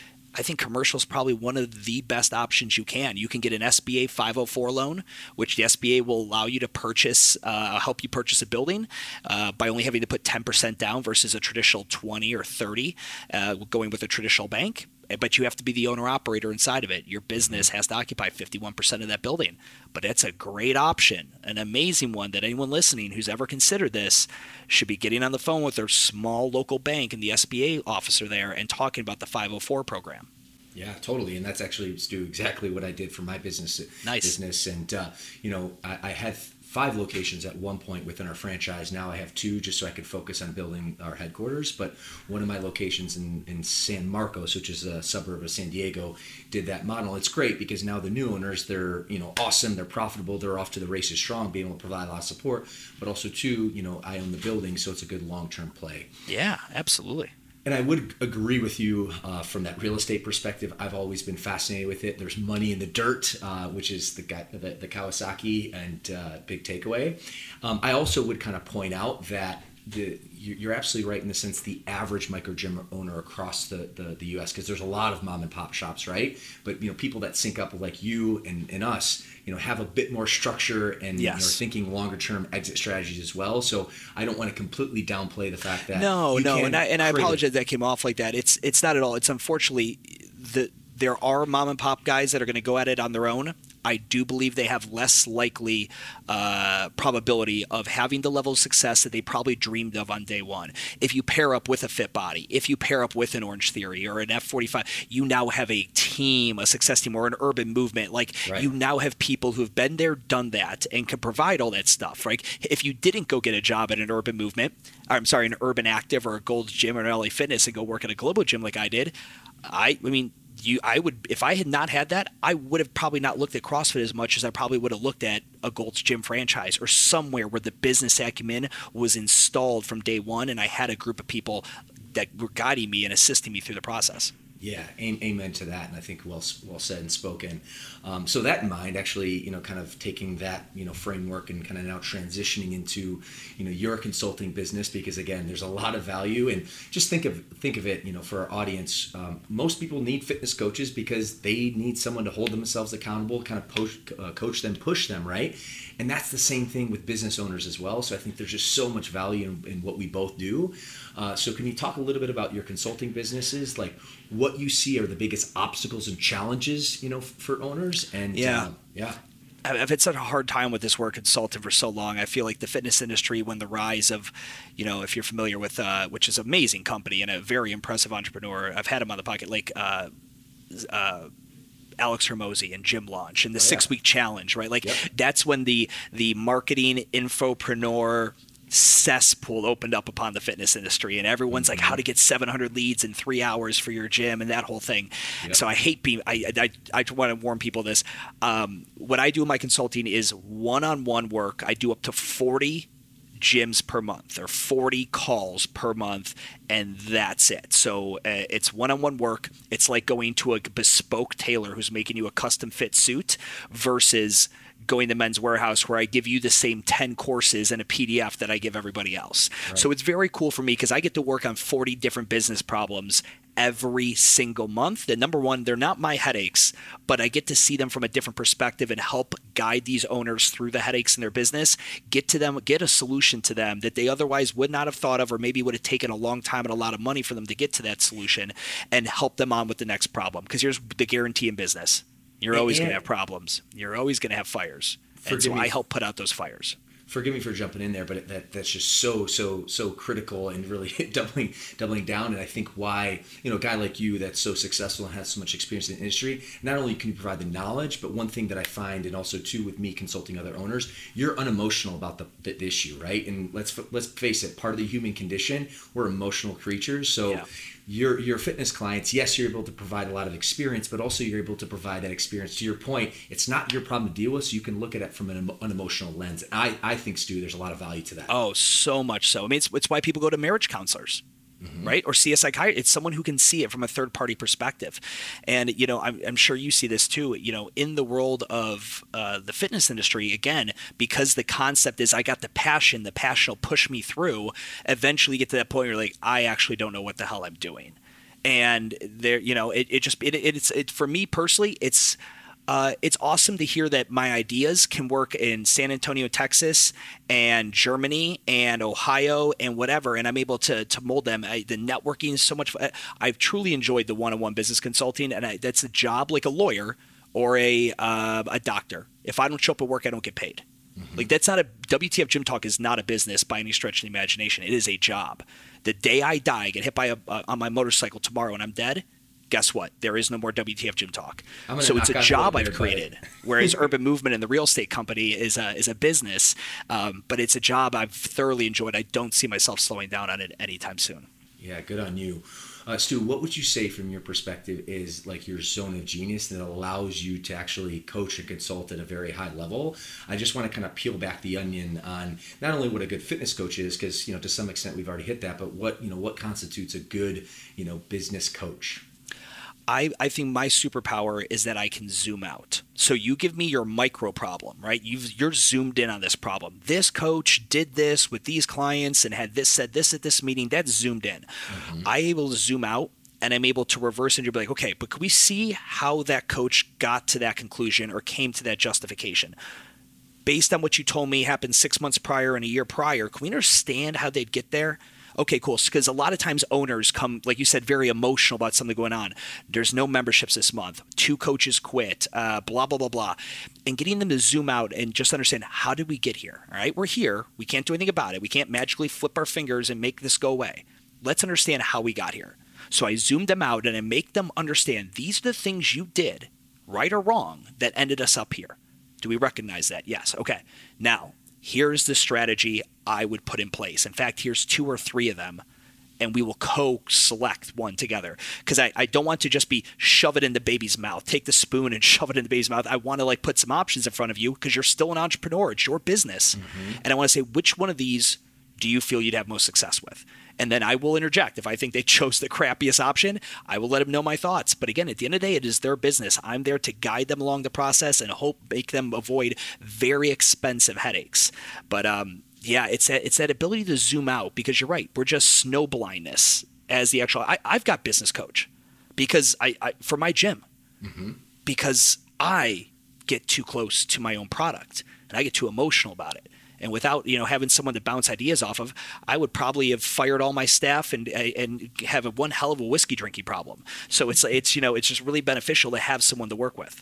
[SPEAKER 1] I think commercial is probably one of the best options you can. You can get an S B A five oh four loan, which the S B A will allow you to purchase, uh, help you purchase a building uh, by only having to put ten percent down versus a traditional twenty or thirty uh, going with a traditional bank. But you have to be the owner-operator inside of it. Your business has to occupy fifty-one percent of that building. But it's a great option, an amazing one that anyone listening who's ever considered this should be getting on the phone with their small local bank and the S B A officer there and talking about the five oh four program.
[SPEAKER 3] Yeah, totally. And that's actually, Stu, exactly what I did for my business.
[SPEAKER 1] Nice.
[SPEAKER 3] business. And, uh, you know, I, I had five locations at one point within our franchise. Now I have two just so I could focus on building our headquarters. But one of my locations in, in San Marcos, which is a suburb of San Diego, did that model. It's great because now the new owners, they're, you know, awesome. They're profitable. They're off to the races strong, being able to provide a lot of support. But also, too, you know, I own the building, so it's a good long-term play.
[SPEAKER 1] Yeah, absolutely.
[SPEAKER 3] And I would agree with you uh, from that real estate perspective. I've always been fascinated with it. There's money in the dirt, uh, which is the, the, the Kawasaki and uh, big takeaway. Um, I also would kind of point out that the, you're absolutely right in the sense the average micro gym owner across the, the, the U S, because there's a lot of mom and pop shops, right? But, you know, people that sync up like you and, and us, you know, have a bit more structure and
[SPEAKER 1] yes.
[SPEAKER 3] you know, thinking longer term exit strategies as well. So I don't want to completely downplay the fact that
[SPEAKER 1] no,
[SPEAKER 3] you
[SPEAKER 1] no,
[SPEAKER 3] can
[SPEAKER 1] and I and I
[SPEAKER 3] create
[SPEAKER 1] apologize
[SPEAKER 3] it.
[SPEAKER 1] that came off like that. It's it's not at all. It's unfortunately the there are mom and pop guys that are going to go at it on their own. I do believe they have less likely uh, probability of having the level of success that they probably dreamed of on day one. If you pair up with a Fit Body, if you pair up with an Orange Theory or an F forty-five, you now have a team, a success team, or an urban movement. Like
[SPEAKER 3] right.
[SPEAKER 1] you now have people who've been there, done that, and can provide all that stuff. Right? If you didn't go get a job at an urban movement, or, I'm sorry, an Urban Active or a Gold's Gym or an L A Fitness and go work at a Globo Gym like I did, I, I mean. You, I would, if I had not had that, I would have probably not looked at CrossFit as much as I probably would have looked at a Gold's Gym franchise or somewhere where the business acumen was installed from day one, and I had a group of people that were guiding me and assisting me through the process.
[SPEAKER 3] Yeah, amen to that, and I think well well said and spoken. Um, so that in mind, actually, you know, kind of taking that, you know, framework and kind of now transitioning into, you know, your consulting business, because again, there's a lot of value, and just think of think of it, you know, for our audience, um, most people need fitness coaches because they need someone to hold themselves accountable, kind of push, uh, coach them, push them, right? And that's the same thing with business owners as well. So I think there's just so much value in, in what we both do. Uh, so can you talk a little bit about your consulting businesses, like what you see are the biggest obstacles and challenges, you know, for owners? And
[SPEAKER 1] yeah,
[SPEAKER 3] uh, yeah.
[SPEAKER 1] I've had such a hard time with this word consultant for so long. I feel like the fitness industry, when the rise of, you know, if you're familiar with, uh, which is an amazing company and a very impressive entrepreneur, I've had him on the pocket, like uh, uh, Alex Hermosi and Gym Launch and the oh, yeah. six week challenge, right? Like yep. that's when the the marketing infopreneur cesspool opened up upon the fitness industry, and everyone's mm-hmm. like, how to get seven hundred leads in three hours for your gym and that whole thing. Yep. So I hate being, I, I, I want to warn people this. Um, what I do in my consulting is one-on-one work. I do up to forty gyms per month or forty calls per month, and that's it. So uh, it's one-on-one work. It's like going to a bespoke tailor who's making you a custom fit suit versus going to Men's Warehouse where I give you the same ten courses and a P D F that I give everybody else. Right. So it's very cool for me because I get to work on forty different business problems every single month. And number one, they're not my headaches, but I get to see them from a different perspective and help guide these owners through the headaches in their business, get to them, get a solution to them that they otherwise would not have thought of, or maybe would have taken a long time and a lot of money for them to get to that solution, and help them on with the next problem. Because here's the guarantee in business. You're always yeah. going to have problems. You're always going to have fires. And so I help put out those fires.
[SPEAKER 3] Forgive me for jumping in there, but that that's just so, so, so critical and really doubling doubling down. And I think why, you know, a guy like you that's so successful and has so much experience in the industry, not only can you provide the knowledge, but one thing that I find, and also too with me consulting other owners, you're unemotional about the, the issue, right? And let's let's face it, part of the human condition, we're emotional creatures. So yeah. Your your fitness clients, yes, you're able to provide a lot of experience, but also you're able to provide that experience. To your point, it's not your problem to deal with, so you can look at it from an unemotional lens. I, I think, Stu, there's a lot of value to that.
[SPEAKER 1] Oh, so much so. I mean, it's, it's why people go to marriage counselors. Mm-hmm. Right? Or see a psychiatrist. It's someone who can see it from a third party perspective. And, you know, I'm, I'm sure you see this too, you know, in the world of uh, the fitness industry, again, because the concept is I got the passion, the passion will push me through, eventually you get to that point where you're like, I actually don't know what the hell I'm doing. And there, you know, it, it just, it, it, it's, it, for me personally, it's, Uh, it's awesome to hear that my ideas can work in San Antonio, Texas, and Germany, and Ohio, and whatever, and I'm able to to mold them. I, the networking is so much fun. I've truly enjoyed the one-on-one business consulting, and I, that's a job like a lawyer or a uh, a doctor. If I don't show up at work, I don't get paid. Mm-hmm. Like that's not a W T F Gym Talk is not a business by any stretch of the imagination. It is a job. The day I die, I get hit by a uh, on my motorcycle tomorrow, and I'm dead. Guess what? There is no more W T F Gym Talk. So it's a job I've created. Whereas Urban Movement and the real estate company is a, is a business, um, but it's a job I've thoroughly enjoyed. I don't see myself slowing down on it anytime soon.
[SPEAKER 3] Yeah, good on you. Uh, Stu, what would you say from your perspective is like your zone of genius that allows you to actually coach and consult at a very high level? I just want to kind of peel back the onion on not only what a good fitness coach is, because, you know, to some extent we've already hit that, but what, you know, what constitutes a good, you know, business coach?
[SPEAKER 1] I, I think my superpower is that I can zoom out. So you give me your micro problem, right? You've, you're zoomed in on this problem. This coach did this with these clients and had this said this at this meeting. That's zoomed in. Mm-hmm. I'm able to zoom out, and I'm able to reverse and be like, okay, but can we see how that coach got to that conclusion or came to that justification? Based on what you told me happened six months prior and a year prior, can we understand how they'd get there? Okay, cool. Because a lot of times owners come, like you said, very emotional about something going on. There's no memberships this month. Two coaches quit, uh, blah, blah, blah, blah. And getting them to zoom out and just understand, how did we get here? All right, we're here. We can't do anything about it. We can't magically flip our fingers and make this go away. Let's understand how we got here. So I zoom them out and I make them understand these are the things you did, right or wrong, that ended us up here. Do we recognize that? Yes. Okay. Now, here's the strategy I would put in place. In fact, here's two or three of them, and we will co-select one together. Because I, I don't want to just be shove it in the baby's mouth. Take the spoon and shove it in the baby's mouth. I want to like put some options in front of you because you're still an entrepreneur. It's your business. Mm-hmm. And I want to say, which one of these do you feel you'd have most success with? And then I will interject. If I think they chose the crappiest option, I will let them know my thoughts. But again, at the end of the day, it is their business. I'm there to guide them along the process and hope make them avoid very expensive headaches. But um, yeah, it's that, it's that ability to zoom out, because you're right. We're just snow blindness as the actual. I, I've got business coach because I, I for my gym, mm-hmm. because I get too close to my own product and I get too emotional about it. And without, you know, having someone to bounce ideas off of, I would probably have fired all my staff and and have a one hell of a whiskey drinking problem. So it's it's you know it's just really beneficial to have someone to work with.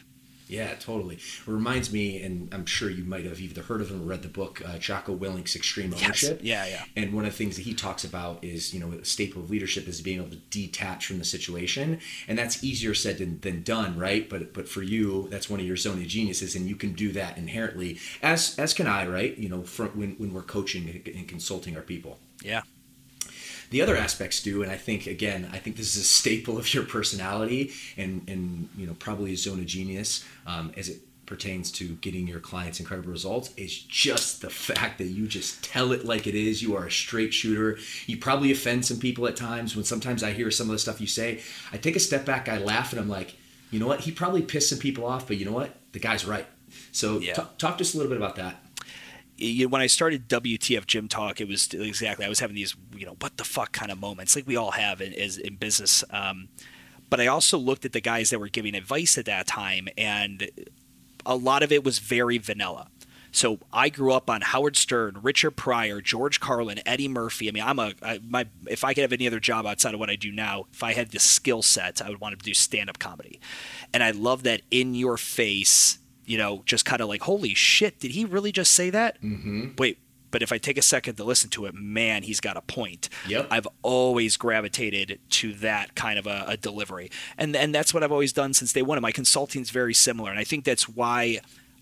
[SPEAKER 3] Yeah, totally. It reminds me, and I'm sure you might have either heard of him or read the book, uh, Jocko Willink's Extreme Ownership.
[SPEAKER 1] Yes. Yeah, yeah.
[SPEAKER 3] And one of the things that he talks about is, you know, a staple of leadership is being able to detach from the situation. And that's easier said than, than done, right? But but for you, that's one of your zone of geniuses, and you can do that inherently, as as can I, right? You know, for, when, when we're coaching and consulting our people.
[SPEAKER 1] Yeah.
[SPEAKER 3] The other aspects do, and I think, again, I think this is a staple of your personality and, and you know, probably a zone of genius um, as it pertains to getting your clients incredible results, is just the fact that you just tell it like it is. You are a straight shooter. You probably offend some people at times. When sometimes I hear some of the stuff you say, I take a step back, I laugh, and I'm like, you know what? He probably pissed some people off, but you know what? The guy's right. So
[SPEAKER 1] Yeah.
[SPEAKER 3] t- talk to us a little bit about that.
[SPEAKER 1] You know, when I started W T F Gym Talk, it was exactly, I was having these, you know, what the fuck kind of moments, like we all have in, is in business. Um, but I also looked at the guys that were giving advice at that time, and a lot of it was very vanilla. So I grew up on Howard Stern, Richard Pryor, George Carlin, Eddie Murphy. I mean, I'm a I, my if I could have any other job outside of what I do now, if I had the skill set, I would want to do stand-up comedy. And I love that in your face, you know, just kind of like, holy shit, did he really just say that? Mm-hmm. Wait, but if I take a second to listen to it, man, he's got a point.
[SPEAKER 3] Yep.
[SPEAKER 1] I've always gravitated to that kind of a, a delivery. And and that's what I've always done since day one. And my consulting is very similar. And I think that's why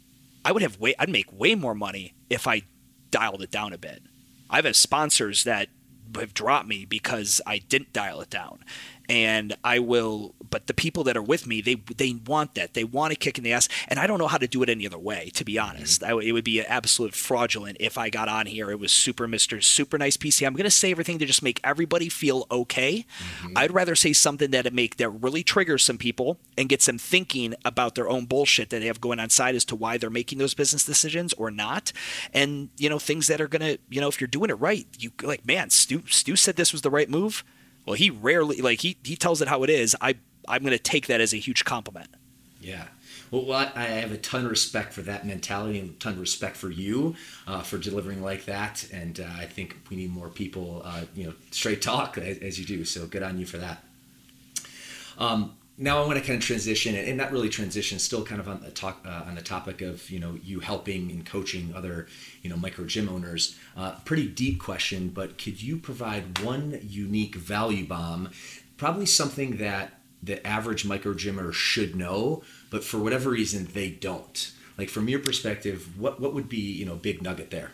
[SPEAKER 1] I would have way, I'd make way more money if I dialed it down a bit. I've had sponsors that have dropped me because I didn't dial it down. And I will, but the people that are with me, they they want that. They want a kick in the ass. And I don't know how to do it any other way, to be honest. Mm-hmm. I, it would be absolute fraudulent if I got on here. It was super Mister Super Nice P C. I'm going to say everything to just make everybody feel okay. Mm-hmm. I'd rather say something that make that really triggers some people and gets them thinking about their own bullshit that they have going on side as to why they're making those business decisions or not. And, you know, things that are going to, you know, if you're doing it right, you like, man, Stu, Stu said this was the right move. Well, he rarely, like, he, he tells it how it is. I, I'm going to take that as a huge compliment.
[SPEAKER 3] Yeah. Well, well, I have a ton of respect for that mentality and a ton of respect for you uh, for delivering like that. And uh, I think we need more people, uh, you know, straight talk as, as you do. So good on you for that. Um, now I want to kind of transition, and not really transition, still kind of on the talk uh, on the topic of, you know, you helping and coaching other, you know, micro gym owners. Uh, pretty deep question, but could you provide one unique value bomb, probably something that the average micro gymmer should know, but for whatever reason they don't? Like, from your perspective, what what would be, you know, big nugget there?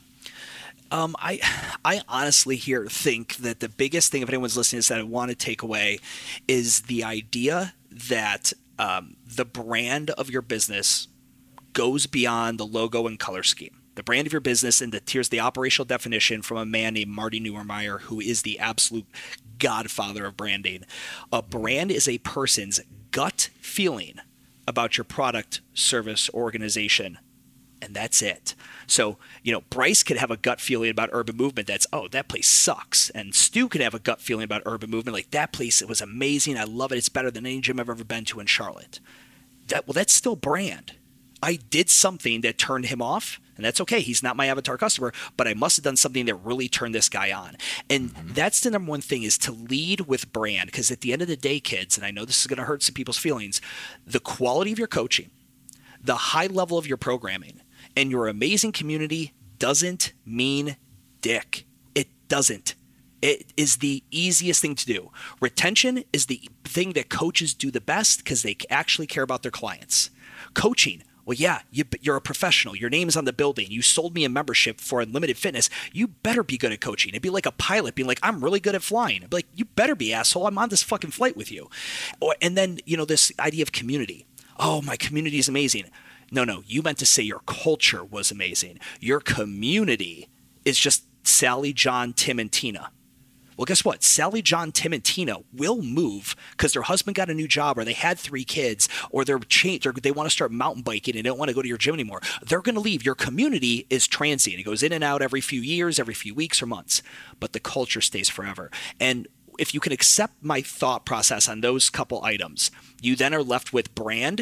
[SPEAKER 1] Um, I, I honestly here think that the biggest thing, if anyone's listening, is that I want to take away is the idea that um, the brand of your business goes beyond the logo and color scheme. The brand of your business, and the, here's the operational definition from a man named Marty Neuermeyer, who is the absolute godfather of branding. A brand is a person's gut feeling about your product, service, or organization. And that's it. So, you know, Bryce could have a gut feeling about Urban Movement that's, oh, that place sucks. And Stu could have a gut feeling about Urban Movement like, that place, it was amazing. I love it. It's better than any gym I've ever been to in Charlotte. That, well, that's still brand. I did something that turned him off, and that's okay. He's not my avatar customer, but I must have done something that really turned this guy on. And mm-hmm. that's the number one thing, is to lead with brand. Because at the end of the day, kids, and I know this is going to hurt some people's feelings, the quality of your coaching, the high level of your programming, and your amazing community doesn't mean dick. It doesn't. It is the easiest thing to do. Retention is the thing that coaches do the best because they actually care about their clients. Coaching, well, yeah, you, you're a professional. Your name is on the building. You sold me a membership for Unlimited Fitness. You better be good at coaching. It'd be like a pilot being like, I'm really good at flying. I'd be like, you better be, asshole. I'm on this fucking flight with you. Or, and then, you know, this idea of community. Oh, my community is amazing. No, no, you meant to say your culture was amazing. Your community is just Sally, John, Tim, and Tina. Well, guess what? Sally, John, Tim, and Tina will move because their husband got a new job, or they had three kids, or they're changed, or they want to start mountain biking and they don't want to go to your gym anymore. They're going to leave. Your community is transient. It goes in and out every few years, every few weeks or months, but the culture stays forever. And if you can accept my thought process on those couple items, you then are left with brand.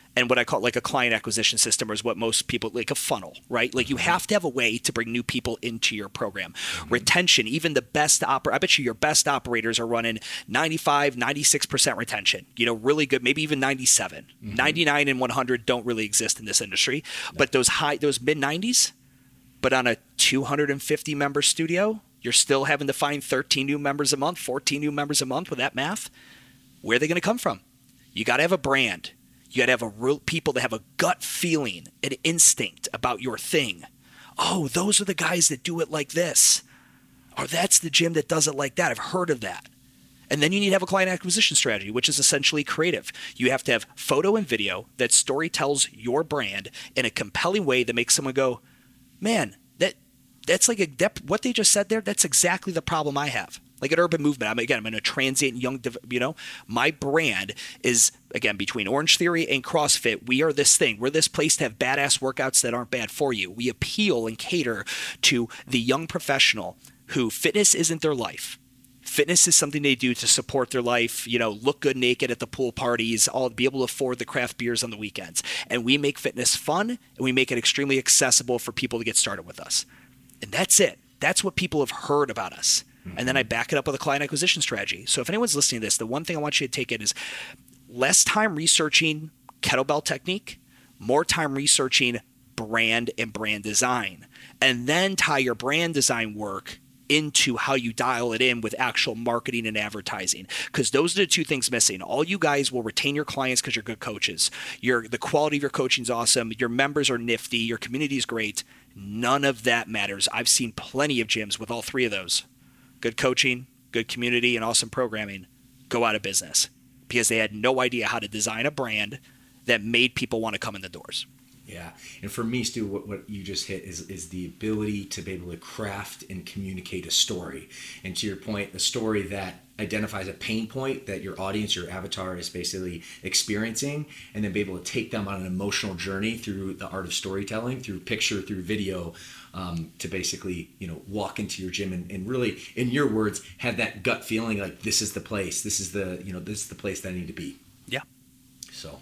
[SPEAKER 1] and what I call like a client acquisition system, or is what most people like a funnel, right? Like you have to have a way to bring new people into your program. Mm-hmm. Retention, even the best oper- I bet you your best operators are running ninety-five, ninety-six percent retention, you know, really good, maybe even ninety-seven. Mm-hmm. ninety-nine and one hundred don't really exist in this industry, no. But those high, those mid nineties, but on a two hundred fifty member studio, you're still having to find thirteen new members a month, fourteen new members a month with that math. Where are they going to come from? You got to have a brand. You got to have a real people that have a gut feeling, an instinct about your thing. Oh, those are the guys that do it like this. Or that's the gym that does it like that. I've heard of that. And then you need to have a client acquisition strategy, which is essentially creative. You have to have photo and video that story tells your brand in a compelling way that makes someone go, man, that that's like a that, what they just said there, that's exactly the problem I have. Like an urban movement. I'm again, I'm in a transient young, you know, my brand is again, between Orange Theory and CrossFit. We are this thing. We're this place to have badass workouts that aren't bad for you. We appeal and cater to the young professional who fitness isn't their life. Fitness is something they do to support their life, you know, look good naked at the pool parties, all be able to afford the craft beers on the weekends. And we make fitness fun and we make it extremely accessible for people to get started with us. And that's it. That's what people have heard about us. And then I back it up with a client acquisition strategy. So if anyone's listening to this, the one thing I want you to take it is less time researching kettlebell technique, more time researching brand and brand design, and then tie your brand design work into how you dial it in with actual marketing and advertising, because those are the two things missing. All you guys will retain your clients because you're good coaches. Your the quality of your coaching is awesome. Your members are nifty. Your community is great. None of that matters. I've seen plenty of gyms with all three of those. Good coaching, good community, and awesome programming go out of business because they had no idea how to design a brand that made people want to come in the doors.
[SPEAKER 3] Yeah. And for me, Stu, what, what you just hit is, is the ability to be able to craft and communicate a story. And to your point, a story that identifies a pain point that your audience, your avatar is basically experiencing, and then be able to take them on an emotional journey through the art of storytelling, through picture, through video, um, to basically, you know, walk into your gym and, and really, in your words, have that gut feeling like this is the place, this is the, you know, this is the place that I need to be.
[SPEAKER 1] Yeah.
[SPEAKER 3] So.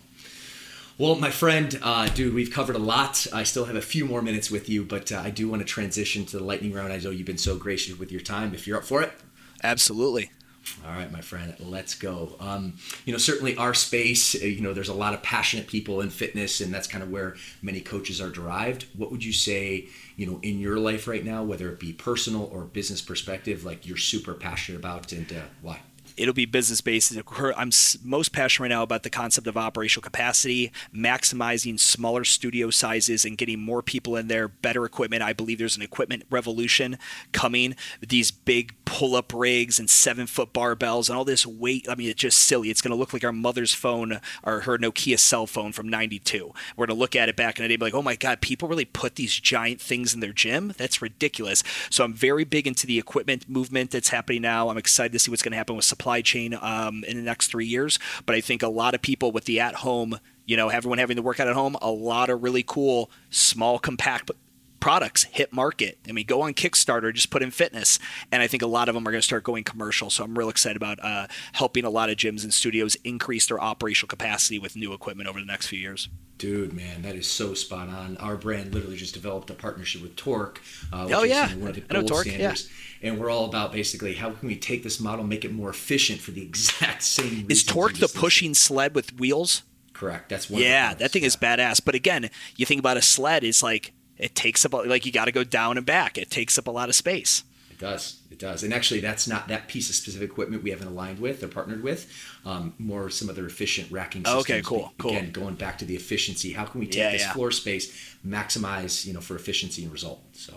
[SPEAKER 3] Well, my friend, uh, dude, we've covered a lot. I still have a few more minutes with you, but uh, I do want to transition to the lightning round. I know you've been so gracious with your time. If you're up for it.
[SPEAKER 1] Absolutely.
[SPEAKER 3] All right, my friend, let's go. Um, you know, certainly our space, you know, there's a lot of passionate people in fitness, and that's kind of where many coaches are derived. What would you say, you know, in your life right now, whether it be personal or business perspective, like you're super passionate about, and uh, why?
[SPEAKER 1] It'll be business-based. I'm most passionate right now about the concept of operational capacity, maximizing smaller studio sizes and getting more people in there, better equipment. I believe there's an equipment revolution coming. These big pull-up rigs and seven-foot barbells and all this weight. I mean, it's just silly. It's going to look like our mother's phone or her Nokia cell phone from ninety-two. We're going to look at it back in the day and be like, oh my God, people really put these giant things in their gym? That's ridiculous. So I'm very big into the equipment movement that's happening now. I'm excited to see what's going to happen with supply chain um, in the next three years. But I think a lot of people with the at-home, you know, everyone having to work out at home, a lot of really cool, small, compact products hit market. I mean, go on Kickstarter, just put in fitness. And I think a lot of them are going to start going commercial. So I'm real excited about uh, helping a lot of gyms and studios increase their operational capacity with new equipment over the next few years.
[SPEAKER 3] Dude, man, that is so spot on. Our brand literally just developed a partnership with Torque, uh, which
[SPEAKER 1] oh, yeah.
[SPEAKER 3] is one of the
[SPEAKER 1] I know
[SPEAKER 3] gold
[SPEAKER 1] Torque,
[SPEAKER 3] standards.
[SPEAKER 1] Yeah.
[SPEAKER 3] And we're all about basically how can we take this model, make it more efficient for the exact same reasons.
[SPEAKER 1] Is Torque the pushing sled with wheels?
[SPEAKER 3] Correct. That's one.
[SPEAKER 1] Yeah,
[SPEAKER 3] of the
[SPEAKER 1] that thing
[SPEAKER 3] yeah.
[SPEAKER 1] is badass. But again, you think about a sled, it's like it takes up, like you got to go down and back. It takes up a lot of space.
[SPEAKER 3] It does. It does. And actually, that's not that piece of specific equipment we haven't aligned with or partnered with. Um, more some other efficient racking systems.
[SPEAKER 1] Okay, cool, cool.
[SPEAKER 3] Again, going back to the efficiency. How can we take
[SPEAKER 1] yeah,
[SPEAKER 3] this
[SPEAKER 1] yeah.
[SPEAKER 3] floor space, maximize, you know, for efficiency and result? So.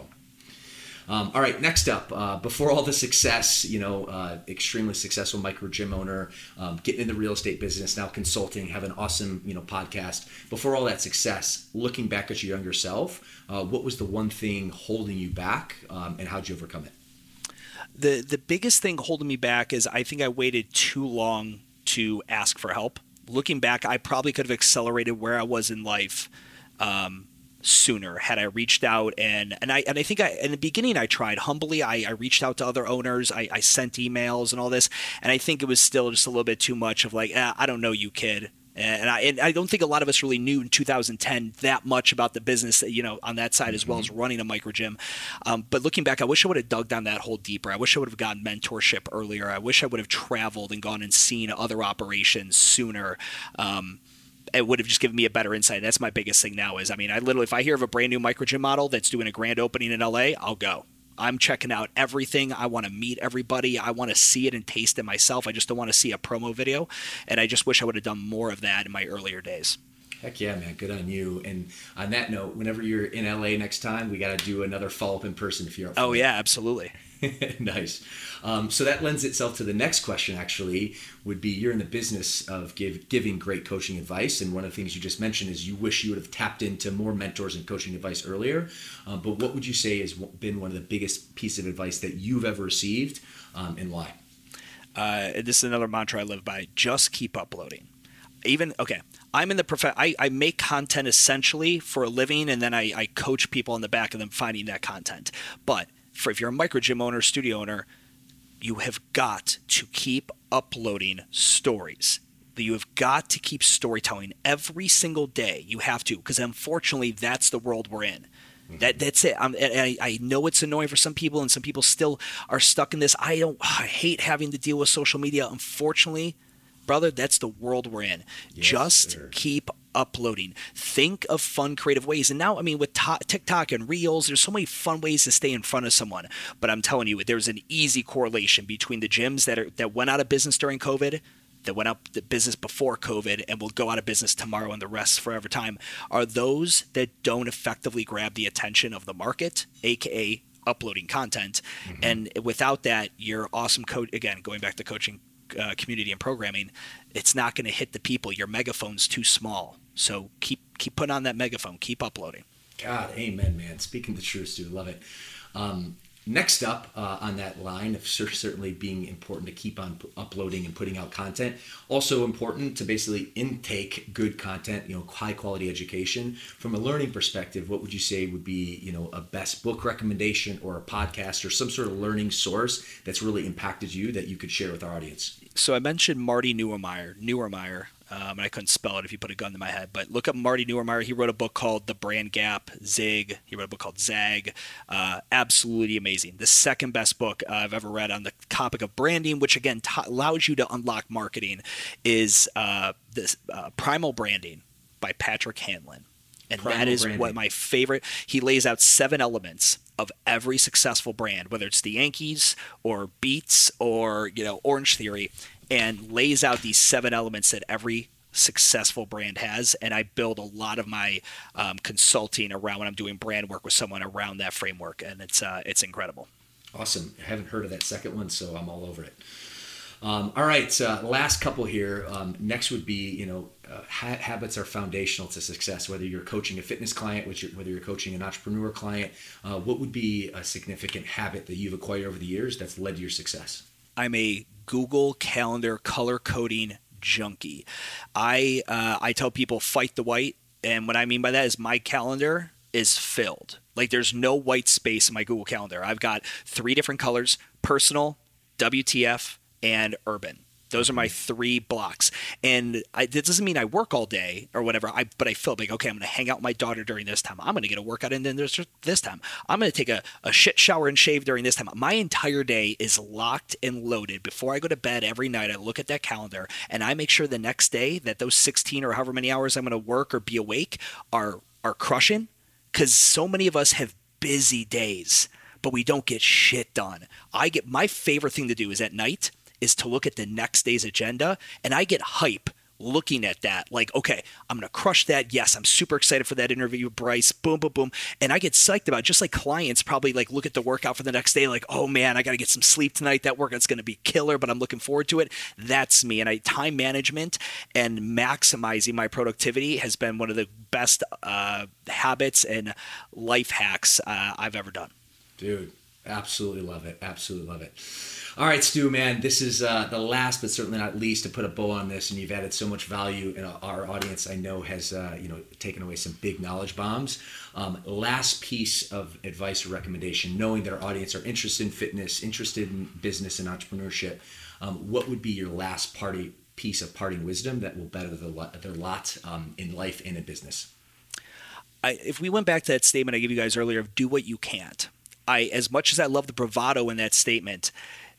[SPEAKER 3] Um, all right, next up, uh, before all the success, you know, uh, extremely successful micro gym owner, um, getting in the real estate business, now consulting, have an awesome, you know, podcast. Before all that success, looking back at your younger self, uh, what was the one thing holding you back, um, and how'd you overcome it?
[SPEAKER 1] The the biggest thing holding me back is I think I waited too long to ask for help. Looking back, I probably could have accelerated where I was in life um, sooner had I reached out and and I and I think I in the beginning I tried humbly. I, I reached out to other owners. I, I sent emails and all this, and I think it was still just a little bit too much of like, eh, I don't know you, kid. And I, and I don't think a lot of us really knew in two thousand ten that much about the business, you know, on that side, mm-hmm. as well as running a micro gym. Um, but looking back, I wish I would have dug down that hole deeper. I wish I would have gotten mentorship earlier. I wish I would have traveled and gone and seen other operations sooner. Um, it would have just given me a better insight. That's my biggest thing now is, I mean, I literally, if I hear of a brand new micro gym model that's doing a grand opening in L A, I'll go. I'm checking out everything. I want to meet everybody. I want to see it and taste it myself. I just don't want to see a promo video. And I just wish I would have done more of that in my earlier days.
[SPEAKER 3] Heck yeah, man. Good on you. And on that note, whenever you're in L A next time, we got to do another follow-up in person if you're up for
[SPEAKER 1] Oh,
[SPEAKER 3] it.
[SPEAKER 1] yeah, absolutely.
[SPEAKER 3] Nice. Um, so that lends itself to the next question, actually, would be you're in the business of give, giving great coaching advice. And one of the things you just mentioned is you wish you would have tapped into more mentors and coaching advice earlier. Um, but what would you say has been one of the biggest piece of advice that you've ever received, um, and why?
[SPEAKER 1] Uh, this is another mantra I live by. Just keep uploading. Even, okay, I'm in the prof- I, I make content essentially for a living, and then I, I coach people in the back of them finding that content. But for if you're a micro gym owner, studio owner, you have got to keep uploading stories. You have got to keep storytelling every single day. You have to, because unfortunately, that's the world we're in. That that's it. I'm, I, I know it's annoying for some people, and some people still are stuck in this. I don't. I hate having to deal with social media. Unfortunately, brother, that's the world we're in. Yes, Just sir. Keep uploading. Think of fun, creative ways. And now, I mean, with to- TikTok and Reels, there's so many fun ways to stay in front of someone. But I'm telling you, there's an easy correlation between the gyms that are that went out of business during COVID, that went out of business before COVID, and will go out of business tomorrow and the rest forever time, are those that don't effectively grab the attention of the market, aka uploading content. Mm-hmm. And without that, your awesome coach, again, going back to coaching, Uh, community and programming, it's not going to hit the people. Your megaphone's too small. So keep keep putting on that megaphone. Keep uploading.
[SPEAKER 3] God, amen, man. Speaking the truth, Stu. Love it. Um, next up uh, on that line of certainly being important to keep on p- uploading and putting out content. Also important to basically intake good content, you know, high quality education. From a learning perspective, what would you say would be, you know, a best book recommendation or a podcast or some sort of learning source that's really impacted you that you could share with our audience?
[SPEAKER 1] So I mentioned Marty Neuermeyer, Neuermeyer, um, and I couldn't spell it if you put a gun to my head, but look up Marty Neuermeyer. He wrote a book called The Brand Gap, Zig. He wrote a book called Zag. Uh, absolutely amazing. The second best book uh, I've ever read on the topic of branding, which again t- allows you to unlock marketing, is uh, this uh, Primal Branding by Patrick Hanlon. And Primal that is branding. What my favorite, he lays out seven elements of every successful brand, whether it's the Yankees or Beats or, you know, Orange Theory, and lays out these seven elements that every successful brand has. And I build a lot of my um, consulting around when I'm doing brand work with someone around that framework. And it's, uh, it's incredible.
[SPEAKER 3] Awesome. I haven't heard of that second one, so I'm all over it. Um, all right, uh, last couple here. Um, next would be, you know, uh, ha- habits are foundational to success. Whether you're coaching a fitness client, which you're, whether you're coaching an entrepreneur client, uh, what would be a significant habit that you've acquired over the years that's led to your success?
[SPEAKER 1] I'm a Google Calendar color coding junkie. I uh, I tell people fight the white, and what I mean by that is my calendar is filled. Like there's no white space in my Google Calendar. I've got three different colors: personal, W T F, and urban. Those are my three blocks. And I, that doesn't mean I work all day or whatever, I, but I feel like, okay, I'm going to hang out with my daughter during this time. I'm going to get a workout in then there's this time. I'm going to take a, a shit shower and shave during this time. My entire day is locked and loaded. Before I go to bed every night, I look at that calendar and I make sure the next day that those sixteen or however many hours I'm going to work or be awake are, are crushing, because so many of us have busy days, but we don't get shit done. I get my favorite thing to do is at night is to look at the next day's agenda, and I get hype looking at that. Like, okay, I'm going to crush that. Yes, I'm super excited for that interview with Bryce. Boom, boom, boom. And I get psyched about it. Just like clients probably like look at the workout for the next day, like, oh man, I got to get some sleep tonight. That workout's going to be killer, but I'm looking forward to it. That's me. And I time management and maximizing my productivity has been one of the best uh, habits and life hacks uh, I've ever done.
[SPEAKER 3] Dude, absolutely love it. Absolutely love it. All right, Stu, man, this is uh, the last but certainly not least to put a bow on this, and you've added so much value, and our audience, I know, has uh, you know taken away some big knowledge bombs. Um, last piece of advice or recommendation, knowing that our audience are interested in fitness, interested in business and entrepreneurship, um, what would be your last party piece of parting wisdom that will better their, their lot um, in life and in business?
[SPEAKER 1] I, if we went back to that statement I gave you guys earlier of do what you can't, I, as much as I love the bravado in that statement,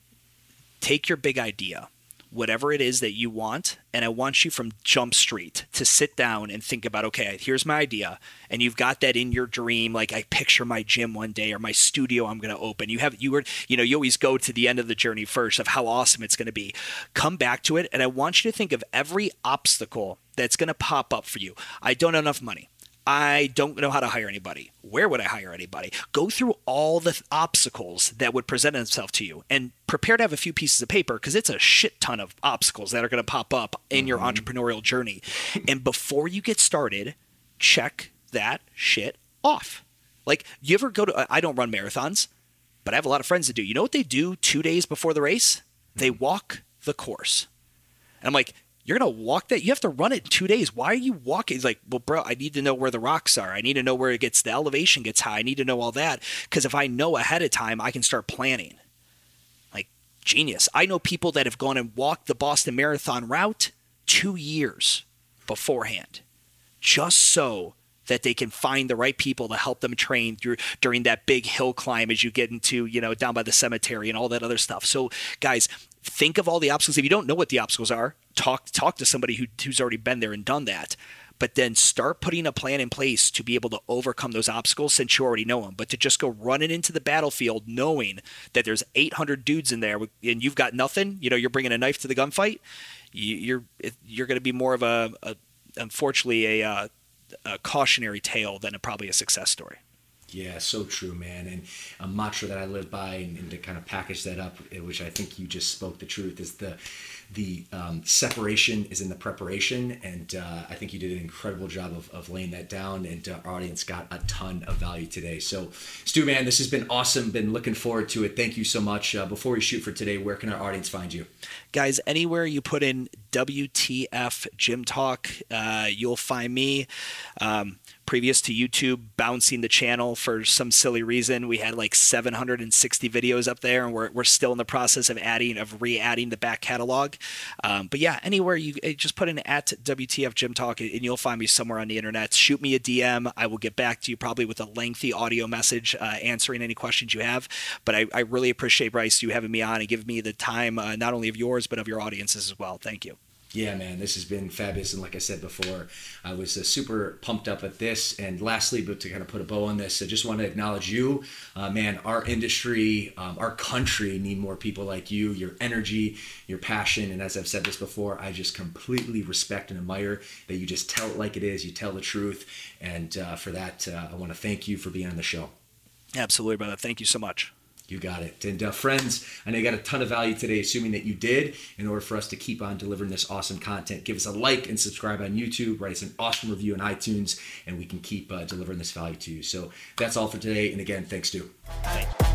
[SPEAKER 1] take your big idea, whatever it is that you want, and I want you from Jump Street to sit down and think about, okay, here's my idea, and you've got that in your dream, like I picture my gym one day or my studio I'm going to open. You have, you were, you know, you always go to the end of the journey first of how awesome it's going to be. Come back to it, and I want you to think of every obstacle that's going to pop up for you. I don't have enough money. I don't know how to hire anybody. Where would I hire anybody? Go through all the th- obstacles that would present themselves to you and prepare to have a few pieces of paper because it's a shit ton of obstacles that are going to pop up in mm-hmm. your entrepreneurial journey. And before you get started, check that shit off. Like, you ever go to – I don't run marathons, but I have a lot of friends that do. You know what they do two days before the race? They walk the course. And I'm like – you're going to walk that? You have to run it in two days. Why are you walking? He's like, well, bro, I need to know where the rocks are. I need to know where it gets, the elevation gets high. I need to know all that. Because if I know ahead of time, I can start planning. Like, genius. I know people that have gone and walked the Boston Marathon route two years beforehand, just so that they can find the right people to help them train through during that big hill climb as you get into, you know, down by the cemetery and all that other stuff. So, guys, think of all the obstacles. If you don't know what the obstacles are, talk talk to somebody who, who's already been there and done that. But then start putting a plan in place to be able to overcome those obstacles since you already know them. But to just go running into the battlefield knowing that there's eight hundred dudes in there and you've got nothing, you know, you're bringing a knife to the gunfight, you, you're you're going to be more of a, a unfortunately, a, a cautionary tale than a, probably a success story.
[SPEAKER 3] Yeah, so true, man. And a mantra that I live by, and, and to kind of package that up, which I think you just spoke the truth, is the the um, separation is in the preparation. And uh, I think you did an incredible job of, of laying that down, and uh, our audience got a ton of value today. So, Stu, man, this has been awesome. Been looking forward to it. Thank you so much. Uh, before we shoot for today, where can our audience find you?
[SPEAKER 1] Guys, anywhere you put in W T F Gym Talk, uh, you'll find me. Um, previous to YouTube bouncing the channel for some silly reason, we had like seven hundred sixty videos up there, and we're we're still in the process of adding, of re-adding the back catalog. Um, but yeah, anywhere you just put in at W T F Gym Talk, and you'll find me somewhere on the internet. Shoot me a D M. I will get back to you probably with a lengthy audio message uh, answering any questions you have. But I, I really appreciate, Bryce, you having me on and giving me the time, uh, not only of yours, but of your audiences as well. Thank you.
[SPEAKER 3] Yeah, man, this has been fabulous. And like I said before, I was uh, super pumped up at this. And lastly, but to kind of put a bow on this, I just want to acknowledge you. Uh, man, our industry, um, our country need more people like you, your energy, your passion. And as I've said this before, I just completely respect and admire that you just tell it like it is. You tell the truth. And uh, for that, uh, I want to thank you for being on the show.
[SPEAKER 1] Absolutely, brother. Thank you so much.
[SPEAKER 3] You got it. And uh, friends, I know you got a ton of value today, assuming that you did. In order for us to keep on delivering this awesome content, give us a like and subscribe on YouTube, write us an awesome review on iTunes, and we can keep uh, delivering this value to you. So that's all for today. And again, thanks, Stu.
[SPEAKER 1] Thank you.